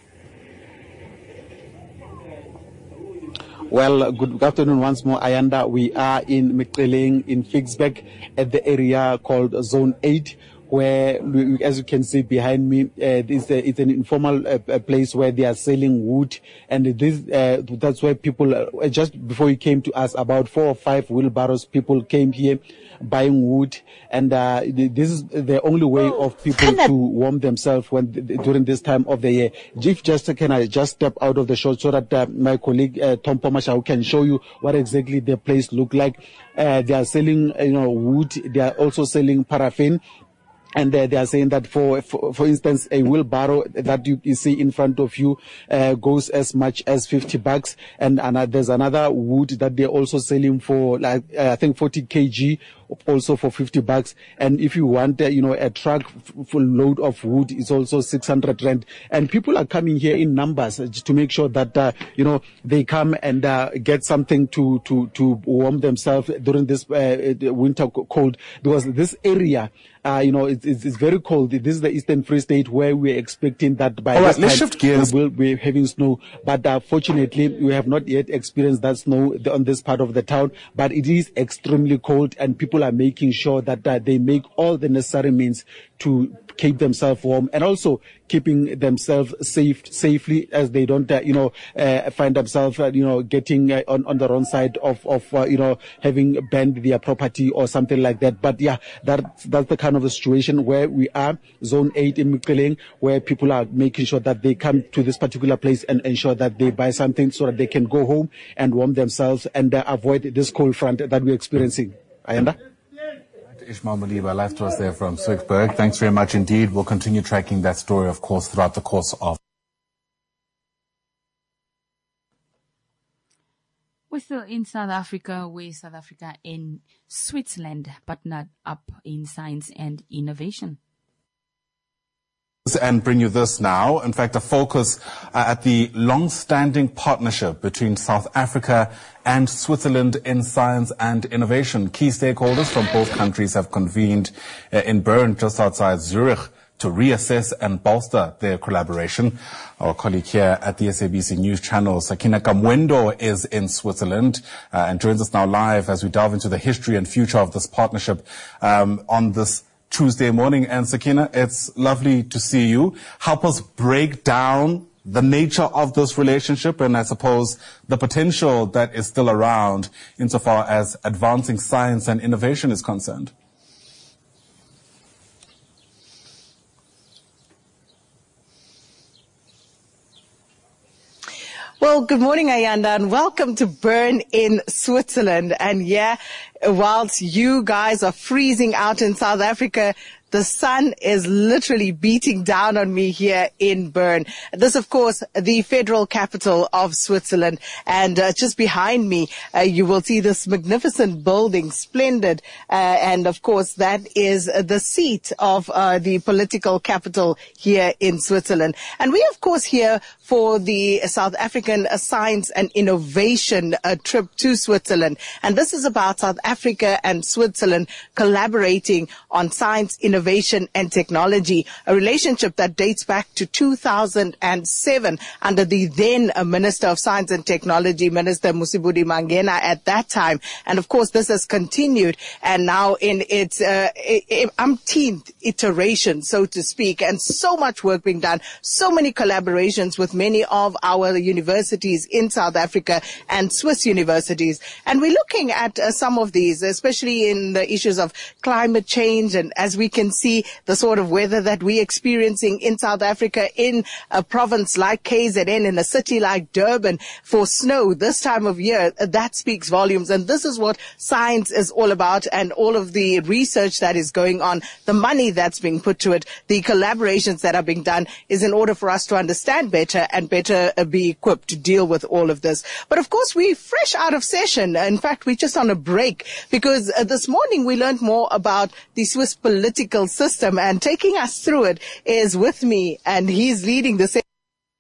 Well, good afternoon once more, Ayanda. We are in Mqeleng in Ficksburg at the area called Zone 8, where, as you can see behind me, it's an informal place where they are selling wood. And that's where people, just before you came to us, about 4 or 5 wheelbarrows, people came here buying wood. And this is the only way of people to warm themselves during this time of the year. If can I just step out of the shot so that my colleague Tom Pomasha can show you what exactly the place look like. They are selling wood. They are also selling paraffin. And they are saying that, for instance, a wheelbarrow that you see in front of you goes as much as $50. And there's another wood that they're also selling for, like, I think 40 kg, also for $50. And if you want, a truck full load of wood, is also 600 rand. And people are coming here in numbers to make sure that, they come and get something to warm themselves during this winter cold, because this area, it's very cold. This is the Eastern Free State, where we're expecting that by this time let's shift gears. we will be having snow. But fortunately, we have not yet experienced that snow on this part of the town. But it is extremely cold, and people are making sure that they make all the necessary means to keep themselves warm, and also keeping themselves safely, as they don't, find themselves, getting on the wrong side of having burned their property or something like that. But yeah, that's the kind of a situation where we are, Zone 8 in Mqeleng, where people are making sure that they come to this particular place and ensure that they buy something so that they can go home and warm themselves and avoid this cold front that we're experiencing. Ayanda? Ishmael Maliba, live to us there from Swicksburg. Thanks very much indeed. We'll continue tracking that story, of course, throughout the course of. We're still in South Africa, where South Africa and Switzerland partnered up in science and innovation. And bring you this now. In fact, a focus at the long-standing partnership between South Africa and Switzerland in science and innovation. Key stakeholders from both countries have convened in Bern, just outside Zurich, to reassess and bolster their collaboration. Our colleague here at the SABC News Channel, Sakina Kamwendo, is in Switzerland and joins us now live as we delve into the history and future of this partnership on this Tuesday morning. And Sakina, it's lovely to see you. Help us break down the nature of this relationship and, I suppose, the potential that is still around insofar as advancing science and innovation is concerned. Well, good morning, Ayanda, and welcome to Bern in Switzerland. And yeah, whilst you guys are freezing out in South Africa, the sun is literally beating down on me here in Bern. This, of course, the federal capital of Switzerland. And just behind me, you will see this magnificent building, splendid. And, of course, that is the seat of the political capital here in Switzerland. And we, of course, here for the South African Science and Innovation trip to Switzerland. And this is about South Africa and Switzerland collaborating on science, innovation and technology, a relationship that dates back to 2007 under the then Minister of Science and Technology, Minister Musibudi Mangena at that time. And of course, this has continued and now in its umpteenth iteration, so to speak, and so much work being done, so many collaborations with many of our universities in South Africa and Swiss universities. And we're looking at some of these, especially in the issues of climate change, and as we can see, the sort of weather that we're experiencing in South Africa, in a province like KZN, in a city like Durban, for snow this time of year, that speaks volumes. And this is what science is all about, and all of the research that is going on, the money that's being put to it, the collaborations that are being done, is in order for us to understand better and better be equipped to deal with all of this. But of course, we're fresh out of session. In fact, we're just on a break, because this morning we learned more about the Swiss political system, and taking us through it is with me, and he's leading the session.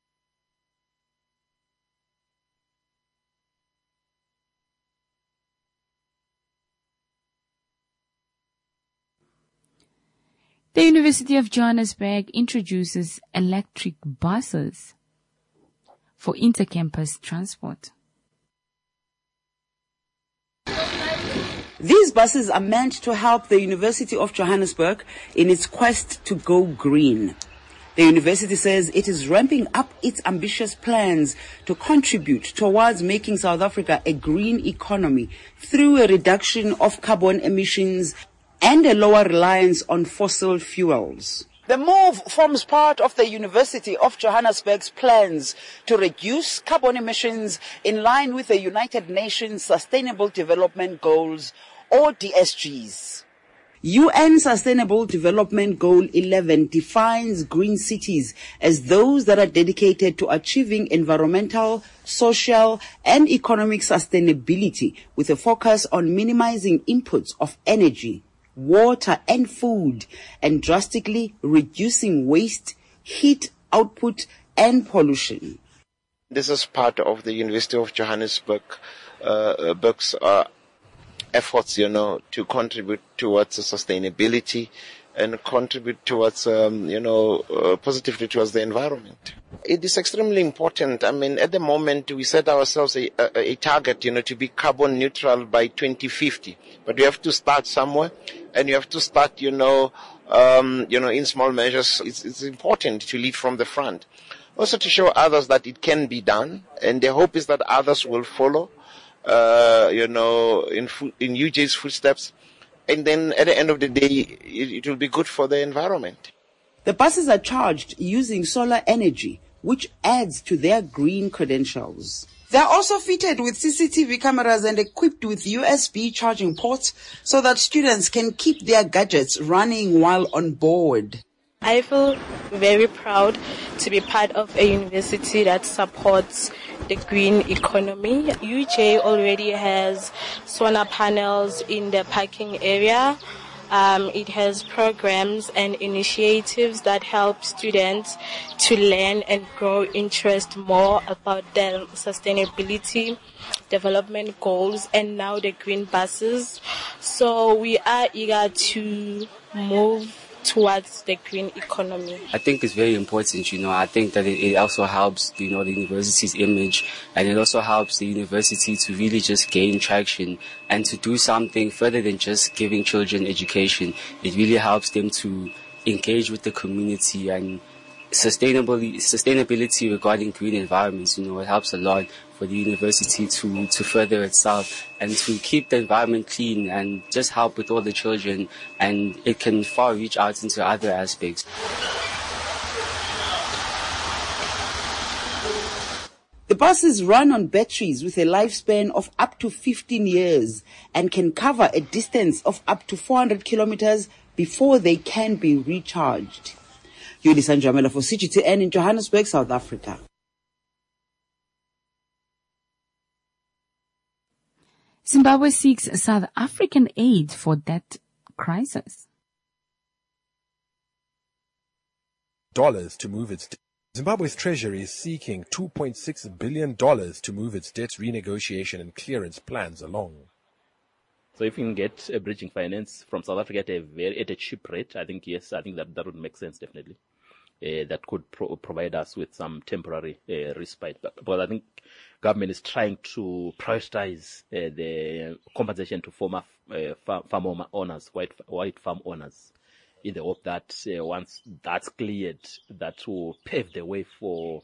The University of Johannesburg introduces electric buses for intercampus transport. These buses are meant to help the University of Johannesburg in its quest to go green. The university says it is ramping up its ambitious plans to contribute towards making South Africa a green economy through a reduction of carbon emissions and a lower reliance on fossil fuels. The move forms part of the University of Johannesburg's plans to reduce carbon emissions in line with the United Nations Sustainable Development Goals, or DSGs. UN Sustainable Development Goal 11 defines green cities as those that are dedicated to achieving environmental, social, and economic sustainability with a focus on minimizing inputs of energy, water, and food, and drastically reducing waste, heat output, and pollution. This is part of the University of Johannesburg efforts, to contribute towards sustainability and contribute towards, positively towards the environment. It is extremely important. I mean, at the moment, we set ourselves a target, to be carbon neutral by 2050. But you have to start somewhere, and you have to start, in small measures. It's important to lead from the front. Also to show others that it can be done, and the hope is that others will follow. In UJ's footsteps, and then at the end of the day, it will be good for the environment. The buses are charged using solar energy, which adds to their green credentials. They are also fitted with CCTV cameras and equipped with USB charging ports so that students can keep their gadgets running while on board. I feel very proud to be part of a university that supports the green economy. UJ already has solar panels in the parking area. It has programs and initiatives that help students to learn and grow interest more about their sustainability development goals and now the green buses. So we are eager to move towards the green economy. I think it's very important, I think that it also helps, the university's image, and it also helps the university to really just gain traction and to do something further than just giving children education. It really helps them to engage with the community and sustainability regarding green environments. It helps a lot for the university to further itself and to keep the environment clean and just help with all the children, and it can far reach out into other aspects. The buses run on batteries with a lifespan of up to 15 years and can cover a distance of up to 400 kilometers before they can be recharged. Yuli Sanjamela for CGTN in Johannesburg, South Africa. Zimbabwe seeks South African aid for debt crisis. Dollars to move its Zimbabwe's treasury is seeking $2.6 billion to move its debt renegotiation and clearance plans along. So if you can get a bridging finance from South Africa at a cheap rate, I think that would make sense, definitely. That could provide us with some temporary respite. But I think government is trying to prioritize the compensation to former farm owners, white farm owners, in the hope that once that's cleared, that will pave the way for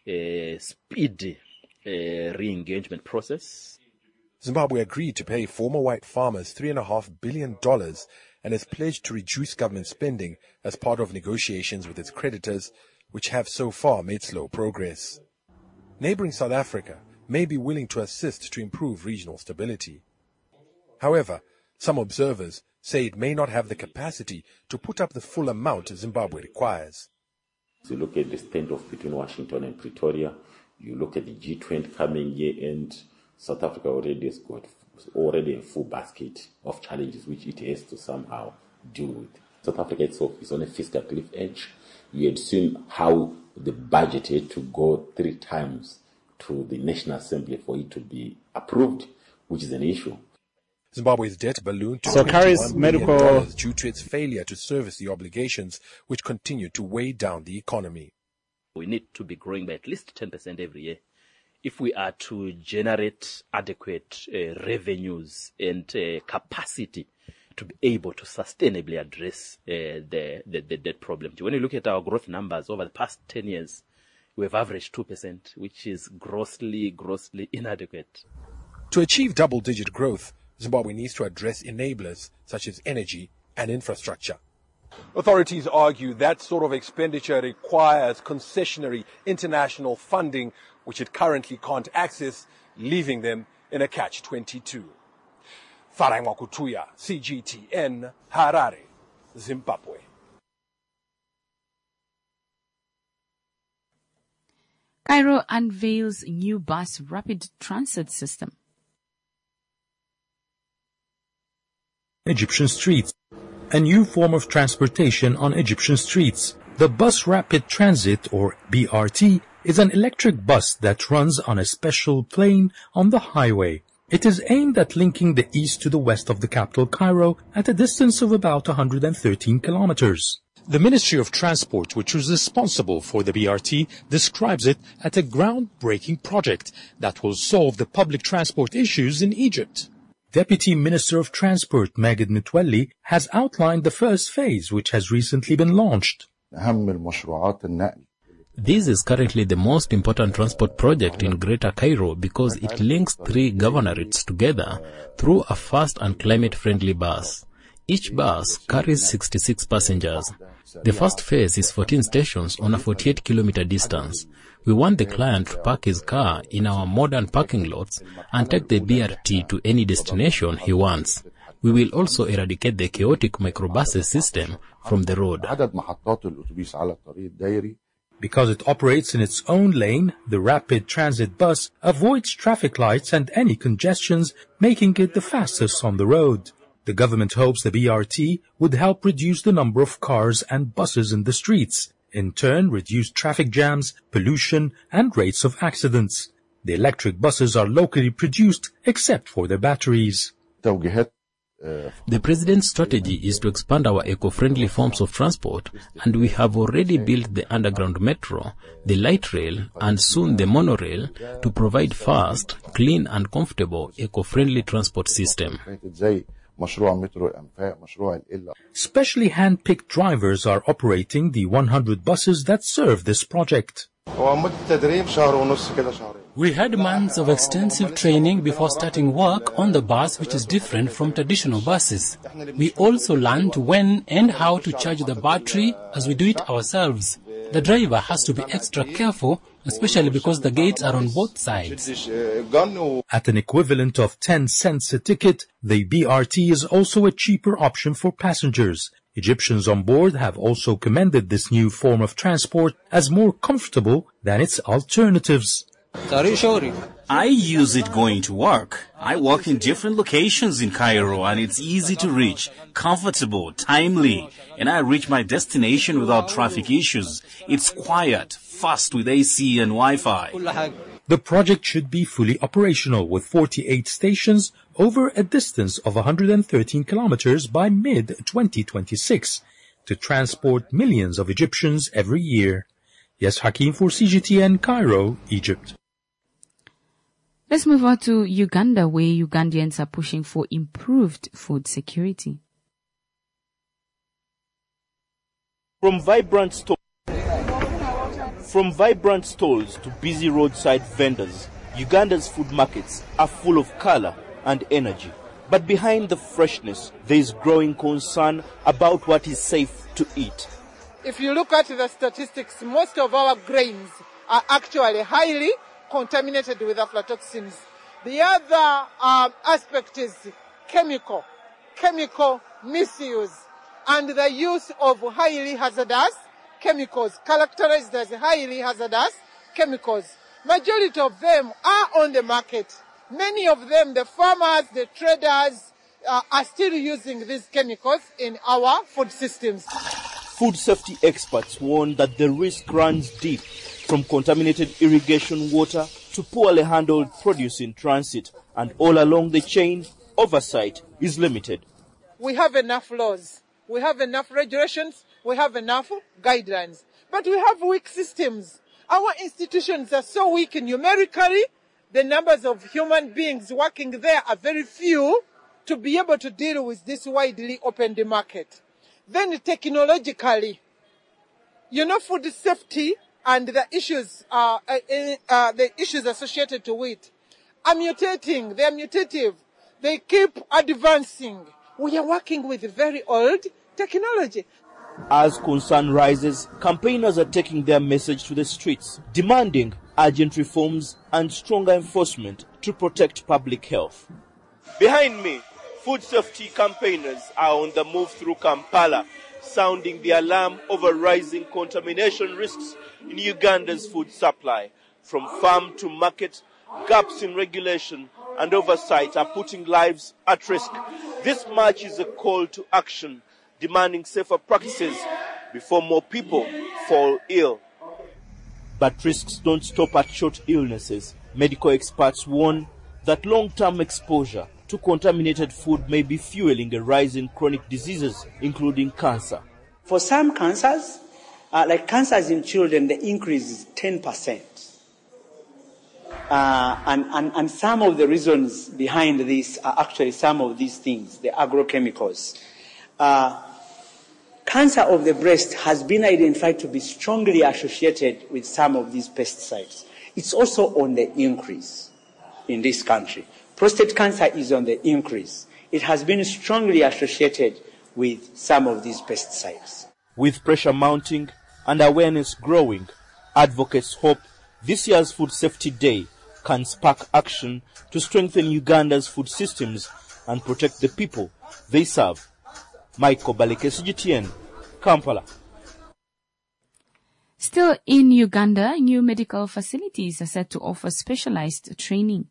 a speedy re-engagement process. Zimbabwe agreed to pay former white farmers $3.5 billion and has pledged to reduce government spending as part of negotiations with its creditors, which have so far made slow progress. Neighboring South Africa may be willing to assist to improve regional stability. However, some observers say it may not have the capacity to put up the full amount Zimbabwe requires. So you look at the standoff between Washington and Pretoria, you look at the G20 coming year, and South Africa already has got a full basket of challenges which it has to somehow deal with. South Africa itself is on a fiscal cliff edge. You had seen how the budget had to go 3 times to the National Assembly for it to be approved, which is an issue. Zimbabwe's debt ballooned to $21 billion due to its failure to service the obligations which continue to weigh down the economy. We need to be growing by at least 10% every year if we are to generate adequate revenues and capacity to be able to sustainably address the debt problem. When you look at our growth numbers over the past 10 years, we have averaged 2%, which is grossly inadequate. To achieve double-digit growth, Zimbabwe needs to address enablers such as energy and infrastructure. Authorities argue that sort of expenditure requires concessionary international funding, which it currently can't access, leaving them in a catch-22. Farai Mwakutuya, CGTN, Harare, Zimbabwe. Cairo unveils new bus rapid transit system. Egyptian streets. A new form of transportation on Egyptian streets. The Bus Rapid Transit, or BRT, is an electric bus that runs on a special plane on the highway. It is aimed at linking the east to the west of the capital Cairo at a distance of about 113 kilometers. The Ministry of Transport, which was responsible for the BRT, describes it as a groundbreaking project that will solve the public transport issues in Egypt. Deputy Minister of Transport Maged Mitwalli has outlined the first phase, which has recently been launched. This is currently the most important transport project in Greater Cairo because it links 3 governorates together through a fast and climate-friendly bus. Each bus carries 66 passengers. The first phase is 14 stations on a 48-kilometer distance. We want the client to park his car in our modern parking lots and take the BRT to any destination he wants. We will also eradicate the chaotic microbuses system from the road. Because it operates in its own lane, the rapid transit bus avoids traffic lights and any congestions, making it the fastest on the road. The government hopes the BRT would help reduce the number of cars and buses in the streets, in turn reduce traffic jams, pollution, and rates of accidents. The electric buses are locally produced except for their batteries. The President's strategy is to expand our eco-friendly forms of transport, and we have already built the underground metro, the light rail, and soon the monorail to provide fast, clean, and comfortable eco-friendly transport system. Specially hand-picked drivers are operating the 100 buses that serve this project. We had months of extensive training before starting work on the bus, which is different from traditional buses. We also learned when and how to charge the battery as we do it ourselves. The driver has to be extra careful, especially because the gates are on both sides. At an equivalent of 10 cents a ticket, the BRT is also a cheaper option for passengers. Egyptians on board have also commended this new form of transport as more comfortable than its alternatives. I use it going to work. I work in different locations in Cairo and it's easy to reach, comfortable, timely, and I reach my destination without traffic issues. It's quiet, fast with AC and Wi-Fi. The project should be fully operational with 48 stations over a distance of 113 kilometers by mid-2026 to transport millions of Egyptians every year. Yes, Hakim for CGTN, Cairo, Egypt. Let's move on to Uganda, where Ugandans are pushing for improved food security. From vibrant stalls to busy roadside vendors, Uganda's food markets are full of color and energy. But behind the freshness, there is growing concern about what is safe to eat. If you look at the statistics, most of our grains are actually highly contaminated with aflatoxins. The other aspect is chemical misuse and the use of highly hazardous chemicals, characterized as highly hazardous chemicals. Majority of them are on the market. Many of them, the farmers, the traders, are still using these chemicals in our food systems. Food safety experts warn that the risk runs deep, from contaminated irrigation water to poorly handled produce in transit, and all along the chain, oversight is limited. We have enough laws, we have enough regulations, we have enough guidelines, but we have weak systems. Our institutions are so weak numerically, the numbers of human beings working there are very few to be able to deal with this widely opened market. Then technologically, food safety and the issues associated to it are mutating, they are mutative, they keep advancing. We are working with very old technology. As concern rises, campaigners are taking their message to the streets, demanding urgent reforms and stronger enforcement to protect public health. Behind me, Food safety campaigners are on the move through Kampala, sounding the alarm over rising contamination risks in Uganda's food supply. From farm to market, gaps in regulation and oversight are putting lives at risk. This march is a call to action, demanding safer practices before more people fall ill. But risks don't stop at short illnesses. Medical experts warn that long-term exposure to contaminated food may be fueling a rise in chronic diseases, including cancer. For some cancers, like cancers in children, the increase is 10%. And some of the reasons behind this are actually some of these things, the agrochemicals. Cancer of the breast has been identified to be strongly associated with some of these pesticides. It's also on the increase in this country. Prostate cancer is on the increase. It has been strongly associated with some of these pesticides. With pressure mounting and awareness growing, advocates hope this year's Food Safety Day can spark action to strengthen Uganda's food systems and protect the people they serve. Michael Baleke, CGTN, Kampala. Still in Uganda, new medical facilities are set to offer specialized training.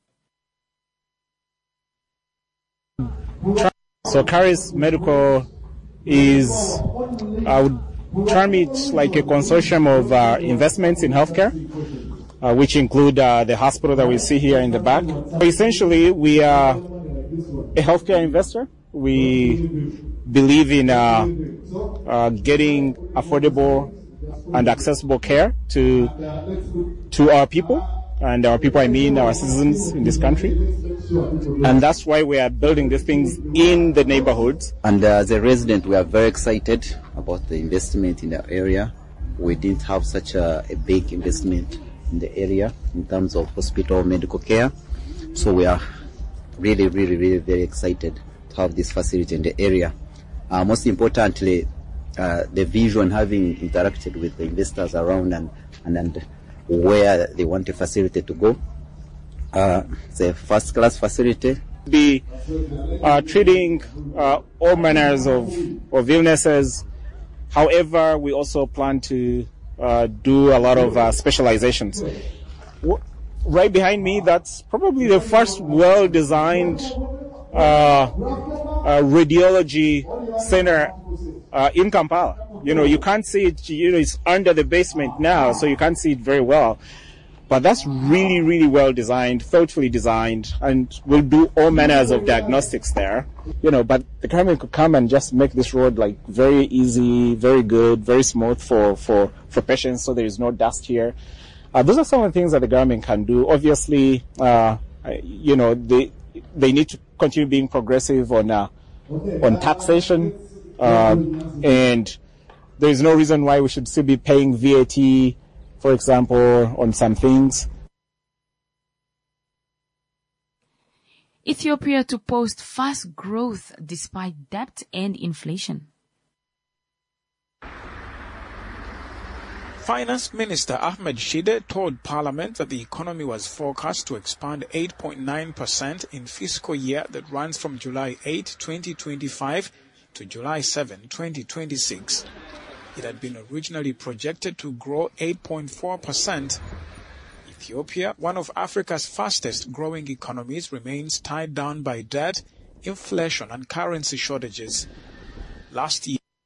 So Caris Medical is, I would term it like a consortium of investments in healthcare, which include the hospital that we see here in the back. Essentially, we are a healthcare investor. We believe in getting affordable and accessible care to our people. And our people, I mean our citizens in this country. And that's why we are building these things in the neighborhoods. And as a resident, we are very excited about the investment in the area. We didn't have such a big investment in the area in terms of hospital medical care. So we are really very excited to have this facility in the area. Most importantly, the vision, having interacted with the investors around and where they want the facility to go. It's a first-class facility. Be treating all manners of illnesses. However, we also plan to do a lot of specializations. Right behind me, that's probably the first well-designed radiology center in Kampala. You know, you can't see it, it's under the basement now, so you can't see it very well. But that's really well designed, thoughtfully designed, and we'll do all manners of diagnostics there. But the government could come and just make this road like very easy, very good, very smooth for patients, so there is no dust here. Those are some of the things that the government can do. Obviously, they need to continue being progressive on taxation, and there is no reason why we should still be paying VAT, for example, on some things. Ethiopia to post fast growth despite debt and inflation. Finance Minister Ahmed Shide told Parliament that the economy was forecast to expand 8.9% in fiscal year that runs from July 8, 2025 to July 7, 2026. It had been originally projected to grow 8.4%. Ethiopia, one of Africa's fastest growing economies, remains tied down by debt, inflation and currency shortages. Last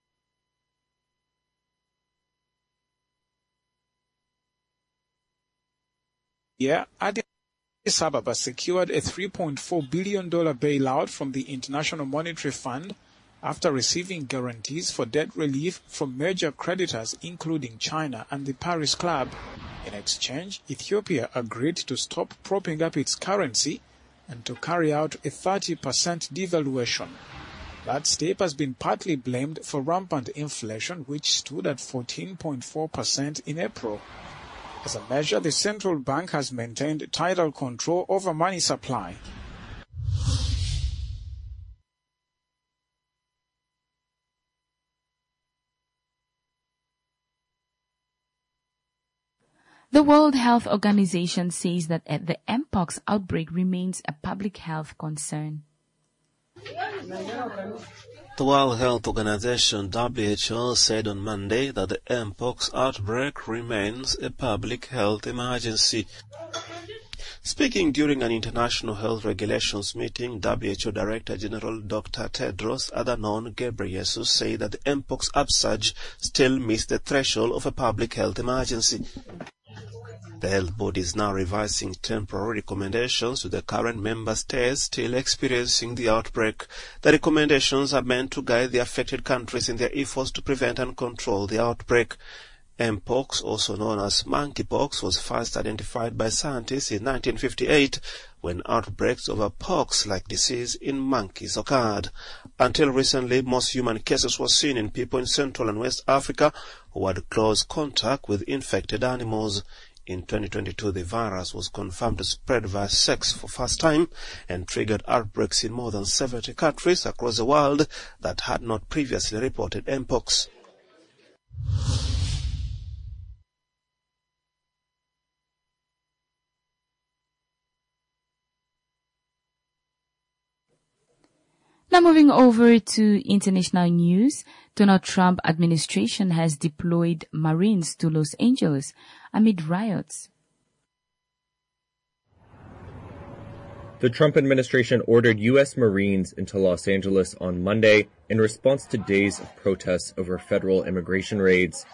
year, Addis Ababa secured a $3.4 billion bailout from the International Monetary Fund after receiving guarantees for debt relief from major creditors including China and the Paris Club. In exchange, Ethiopia agreed to stop propping up its currency and to carry out a 30% devaluation. That step has been partly blamed for rampant inflation, which stood at 14.4% in April. As a measure, the central bank has maintained title control over money supply. The World Health Organization says that the Mpox outbreak remains a public health concern. The World Health Organization (WHO) said on Monday that the Mpox outbreak remains a public health emergency. Speaking during an international health regulations meeting, WHO Director General Dr. Tedros Adhanom Ghebreyesus said that the Mpox upsurge still missed the threshold of a public health emergency. The health body is now revising temporary recommendations to the current member states still experiencing the outbreak. The recommendations are meant to guide the affected countries in their efforts to prevent and control the outbreak. Mpox, also known as monkeypox, was first identified by scientists in 1958 when outbreaks of a pox-like disease in monkeys occurred. Until recently, most human cases were seen in people in Central and West Africa who had close contact with infected animals. In 2022, the virus was confirmed to spread via sex for first time and triggered outbreaks in more than 70 countries across the world that had not previously reported Mpox. Now moving over to international news, Donald Trump administration has deployed Marines to Los Angeles amid riots. The Trump administration ordered U.S. Marines into Los Angeles on Monday in response to days of protests over federal immigration raids.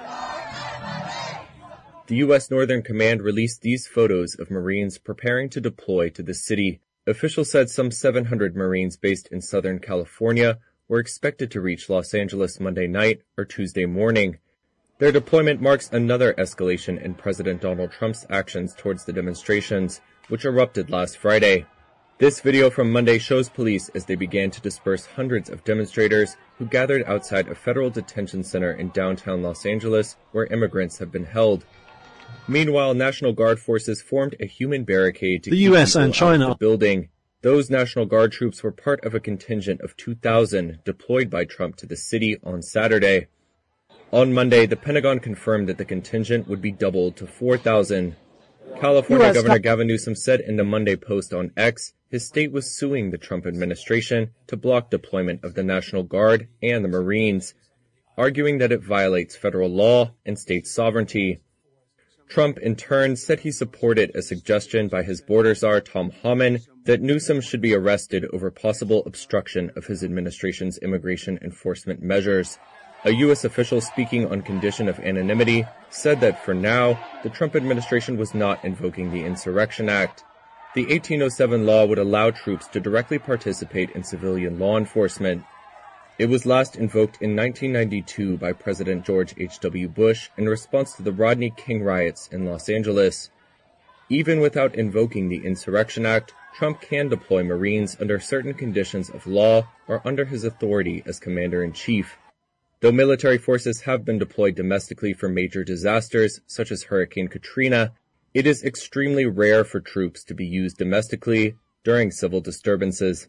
The U.S. Northern Command released these photos of Marines preparing to deploy to the city. Officials said some 700 Marines based in Southern California were expected to reach Los Angeles Monday night or Tuesday morning. Their deployment marks another escalation in President Donald Trump's actions towards the demonstrations, which erupted last Friday. This video from Monday shows police as they began to disperse hundreds of demonstrators who gathered outside a federal detention center in downtown Los Angeles where immigrants have been held. Meanwhile, National Guard forces formed a human barricade to keep people out of the building. Those National Guard troops were part of a contingent of 2,000 deployed by Trump to the city on Saturday. On Monday, the Pentagon confirmed that the contingent would be doubled to 4,000. California Governor Gavin Newsom said in the Monday Post on X his state was suing the Trump administration to block deployment of the National Guard and the Marines, arguing that it violates federal law and state sovereignty. Trump, in turn, said he supported a suggestion by his border czar Tom Homan that Newsom should be arrested over possible obstruction of his administration's immigration enforcement measures. A U.S. official speaking on condition of anonymity said that for now, the Trump administration was not invoking the Insurrection Act. The 1807 law would allow troops to directly participate in civilian law enforcement. It was last invoked in 1992 by President George H.W. Bush in response to the Rodney King riots in Los Angeles. Even without invoking the Insurrection Act, Trump can deploy Marines under certain conditions of law or under his authority as Commander-in-Chief. Though military forces have been deployed domestically for major disasters, such as Hurricane Katrina, it is extremely rare for troops to be used domestically during civil disturbances.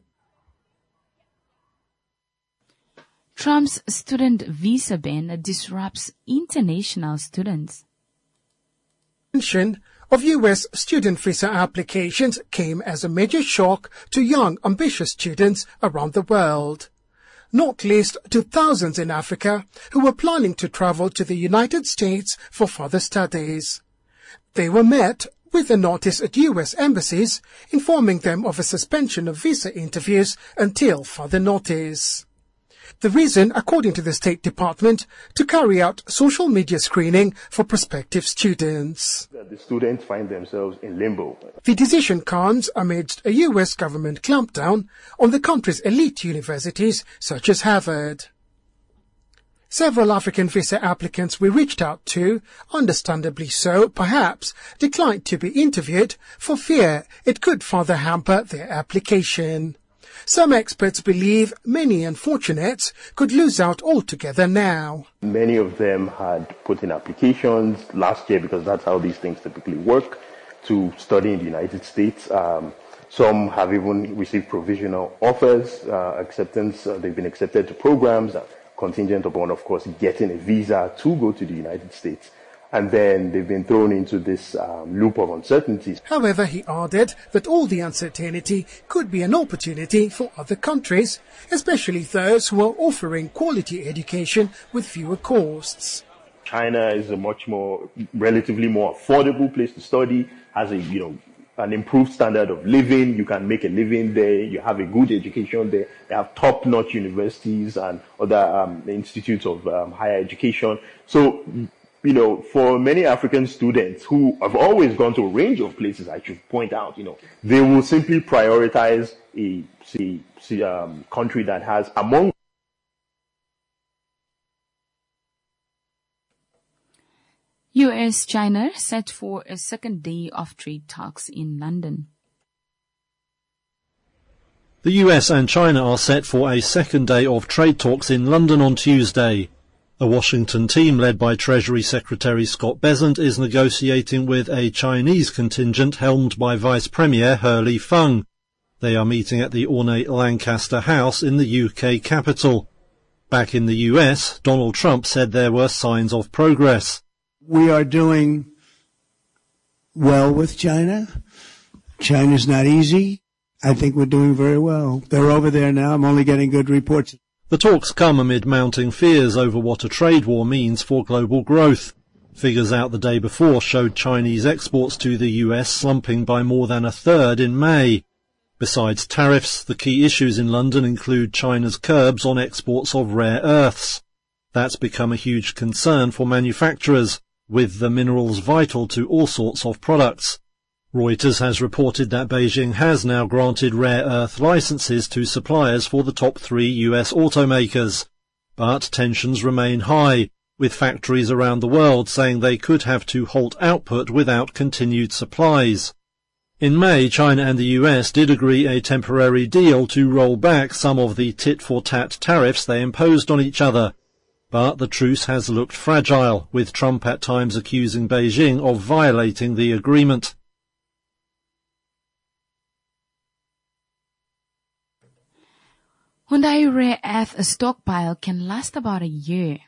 Trump's student visa ban disrupts international students. Of U.S. student visa applications came as a major shock to young, ambitious students around the world, not least to thousands in Africa who were planning to travel to the United States for further studies. They were met with a notice at U.S. embassies informing them of a suspension of visa interviews until further notice. The reason, according to the State Department, to carry out social media screening for prospective students. The students find themselves in limbo. The decision comes amidst a U.S. government clampdown on the country's elite universities, such as Harvard. Several African visa applicants we reached out to, understandably so perhaps, declined to be interviewed for fear it could further hamper their application. Some experts believe many unfortunates could lose out altogether now. Many of them had put in applications last year, because that's how these things typically work, to study in the United States. Some have even received provisional offers, acceptance. They've been accepted to programs contingent upon, of course, getting a visa to go to the United States. and then they've been thrown into this loop of uncertainties. However, he added that all the uncertainty could be an opportunity for other countries, especially those who are offering quality education with fewer costs. China is a much more, relatively more affordable place to study, has an improved standard of living. You can make a living there. You have a good education there. They have top-notch universities and other institutes of higher education. So, for many African students who have always gone to a range of places, I should point out, they will simply prioritize a country that has among US-China set for a second day of trade talks in London. The US and China are set for a second day of trade talks in London on Tuesday. A Washington team led by Treasury Secretary Scott Bessent is negotiating with a Chinese contingent helmed by Vice Premier He Lifeng. They are meeting at the ornate Lancaster House in the UK capital. Back in the US, Donald Trump said there were signs of progress. We are doing well with China. China's not easy. I think we're doing very well. They're over there now. I'm only getting good reports. The talks come amid mounting fears over what a trade war means for global growth. Figures out the day before showed Chinese exports to the US slumping by more than a third in May. Besides tariffs, the key issues in London include China's curbs on exports of rare earths. That's become a huge concern for manufacturers, with the minerals vital to all sorts of products. Reuters has reported that Beijing has now granted rare earth licenses to suppliers for the top 3 US automakers. But tensions remain high, with factories around the world saying they could have to halt output without continued supplies. In May, China and the US did agree a temporary deal to roll back some of the tit-for-tat tariffs they imposed on each other. But the truce has looked fragile, with Trump at times accusing Beijing of violating the agreement. Hyundai rare earth stockpile can last about a year.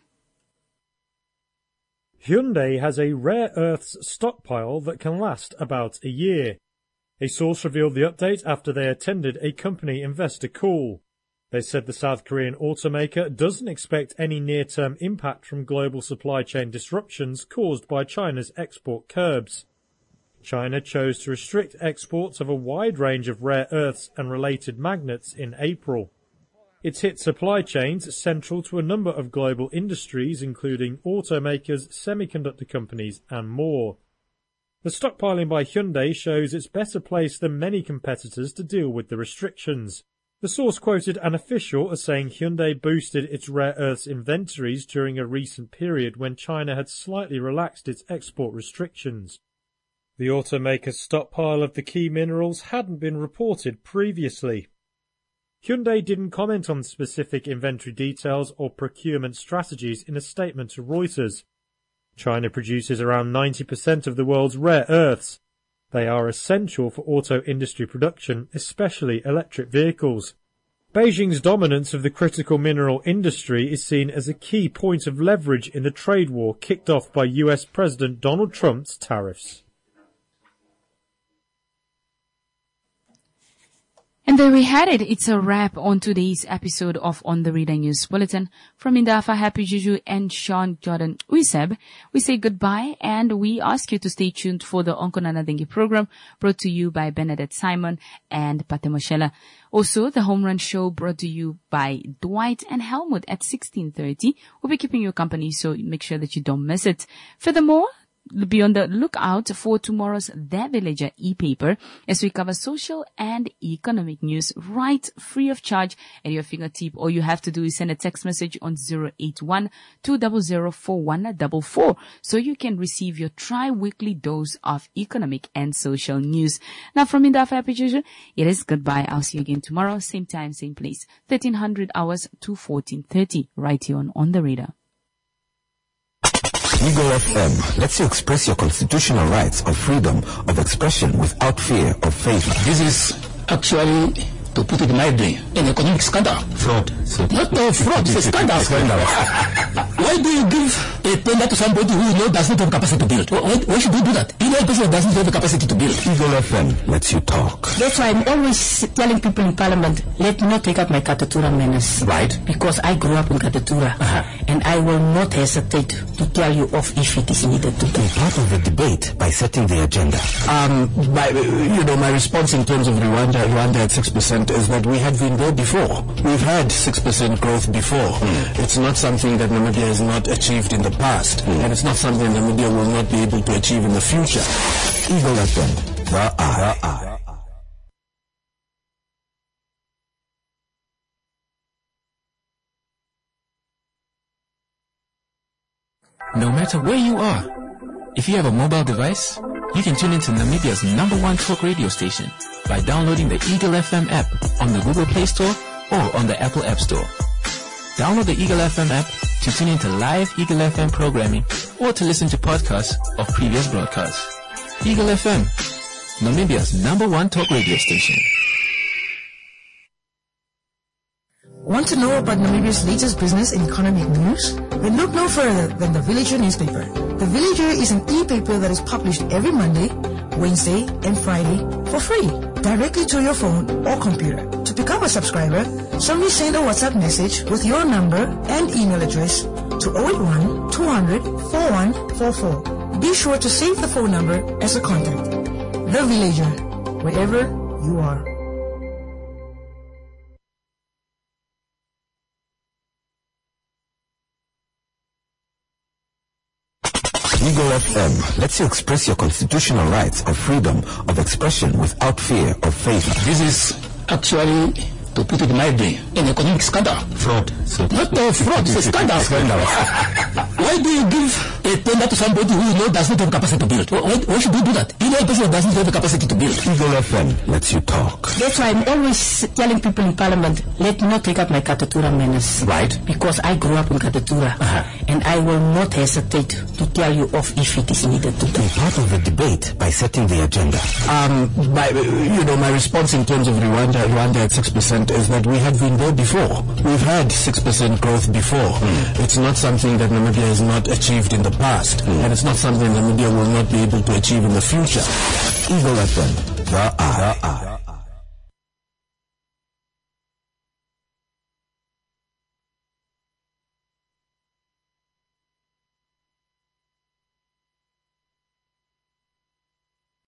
Hyundai has a rare earths stockpile that can last about a year. A source revealed the update after they attended a company investor call. They said the South Korean automaker doesn't expect any near-term impact from global supply chain disruptions caused by China's export curbs. China chose to restrict exports of a wide range of rare earths and related magnets in April. It's hit supply chains central to a number of global industries, including automakers, semiconductor companies, and more. The stockpiling by Hyundai shows it's better placed than many competitors to deal with the restrictions. The source quoted an official as saying Hyundai boosted its rare earths inventories during a recent period when China had slightly relaxed its export restrictions. The automaker's stockpile of the key minerals hadn't been reported previously. Hyundai didn't comment on specific inventory details or procurement strategies in a statement to Reuters. China produces around 90% of the world's rare earths. They are essential for auto industry production, especially electric vehicles. Beijing's dominance of the critical mineral industry is seen as a key point of leverage in the trade war kicked off by US President Donald Trump's tariffs. And there we had it. It's a wrap on today's episode of On the Reader News Bulletin. From Indafa, Happy Juju, and Sean Jordan Uiseb, we say goodbye and we ask you to stay tuned for the Onkonana Dengue program brought to you by Bernadette Simon and Pate Moshela. Also, the Home Run Show brought to you by Dwight and Helmut at 16:30. We'll be keeping you company, so make sure that you don't miss it. Furthermore, be on the lookout for tomorrow's The Villager e-paper as we cover social and economic news right free of charge at your fingertip. All you have to do is send a text message on 081-200-4144 so you can receive your tri-weekly dose of economic and social news. Now from Indafa Happy Juju, it is goodbye. I'll see you again tomorrow, same time, same place, 1300 hours to 14:30, right here on The Radar. Eagle FM lets you express your constitutional rights of freedom of expression without fear of failure. This is actually, to put it mildly, an economic scandal. Fraud. Not a fraud, it's a scandal. Why do you give a tender to somebody who does not have capacity to build? Why should we do that? A person doesn't have the capacity to build. Eagle FM lets you talk. That's why I'm always telling people in Parliament, let me not take up my Katatura menace. Right. Because I grew up in Katatura. And I will not hesitate to tell you off if it is needed to be part of the debate by setting the agenda. My response in terms of Rwanda at 6% is that we had been there before. We've had 6% growth before. It's not something that Namibia has not achieved in the past, and it's not something Namibia will not be able to achieve in the future. Eagle FM, the eye. No matter where you are, if you have a mobile device, you can tune into Namibia's #1 talk radio station by downloading the Eagle FM app on the Google Play Store or on the Apple App Store. Download the Eagle FM app to tune into live Eagle FM programming or to listen to podcasts of previous broadcasts. Eagle FM, Namibia's #1 talk radio station. Want to know about Namibia's latest business and economic news? Then look no further than The Villager newspaper. The Villager is an e-paper that is published every Monday, Wednesday, and Friday for free, directly to your phone or computer. To become a subscriber, simply send a WhatsApp message with your number and email address to 081 200 4144. Be sure to save the phone number as a contact. The Villager, wherever you are. Eagle FM lets you express your constitutional rights of freedom of expression without fear of favor. This is actually, to put it mildly, an economic scandal. Fraud. Not fraud, it's a scandal. Why do you give a tender to somebody who does not have capacity to build? Why should we do that? A person doesn't have the capacity to build. Eagle FM lets you talk. That's why I'm always telling people in Parliament, let me not take up my Katatura menace. Right. Because I grew up in Katatura. And I will not hesitate to tell you off if it is needed to be part of the debate by setting the agenda. My response in terms of Rwanda at 6% is that we had been there before. We've had 6% growth before. It's not something that Namibia has not achieved in the past, and it's not something Namibia will not be able to achieve in the future. Eagle FM, the eye.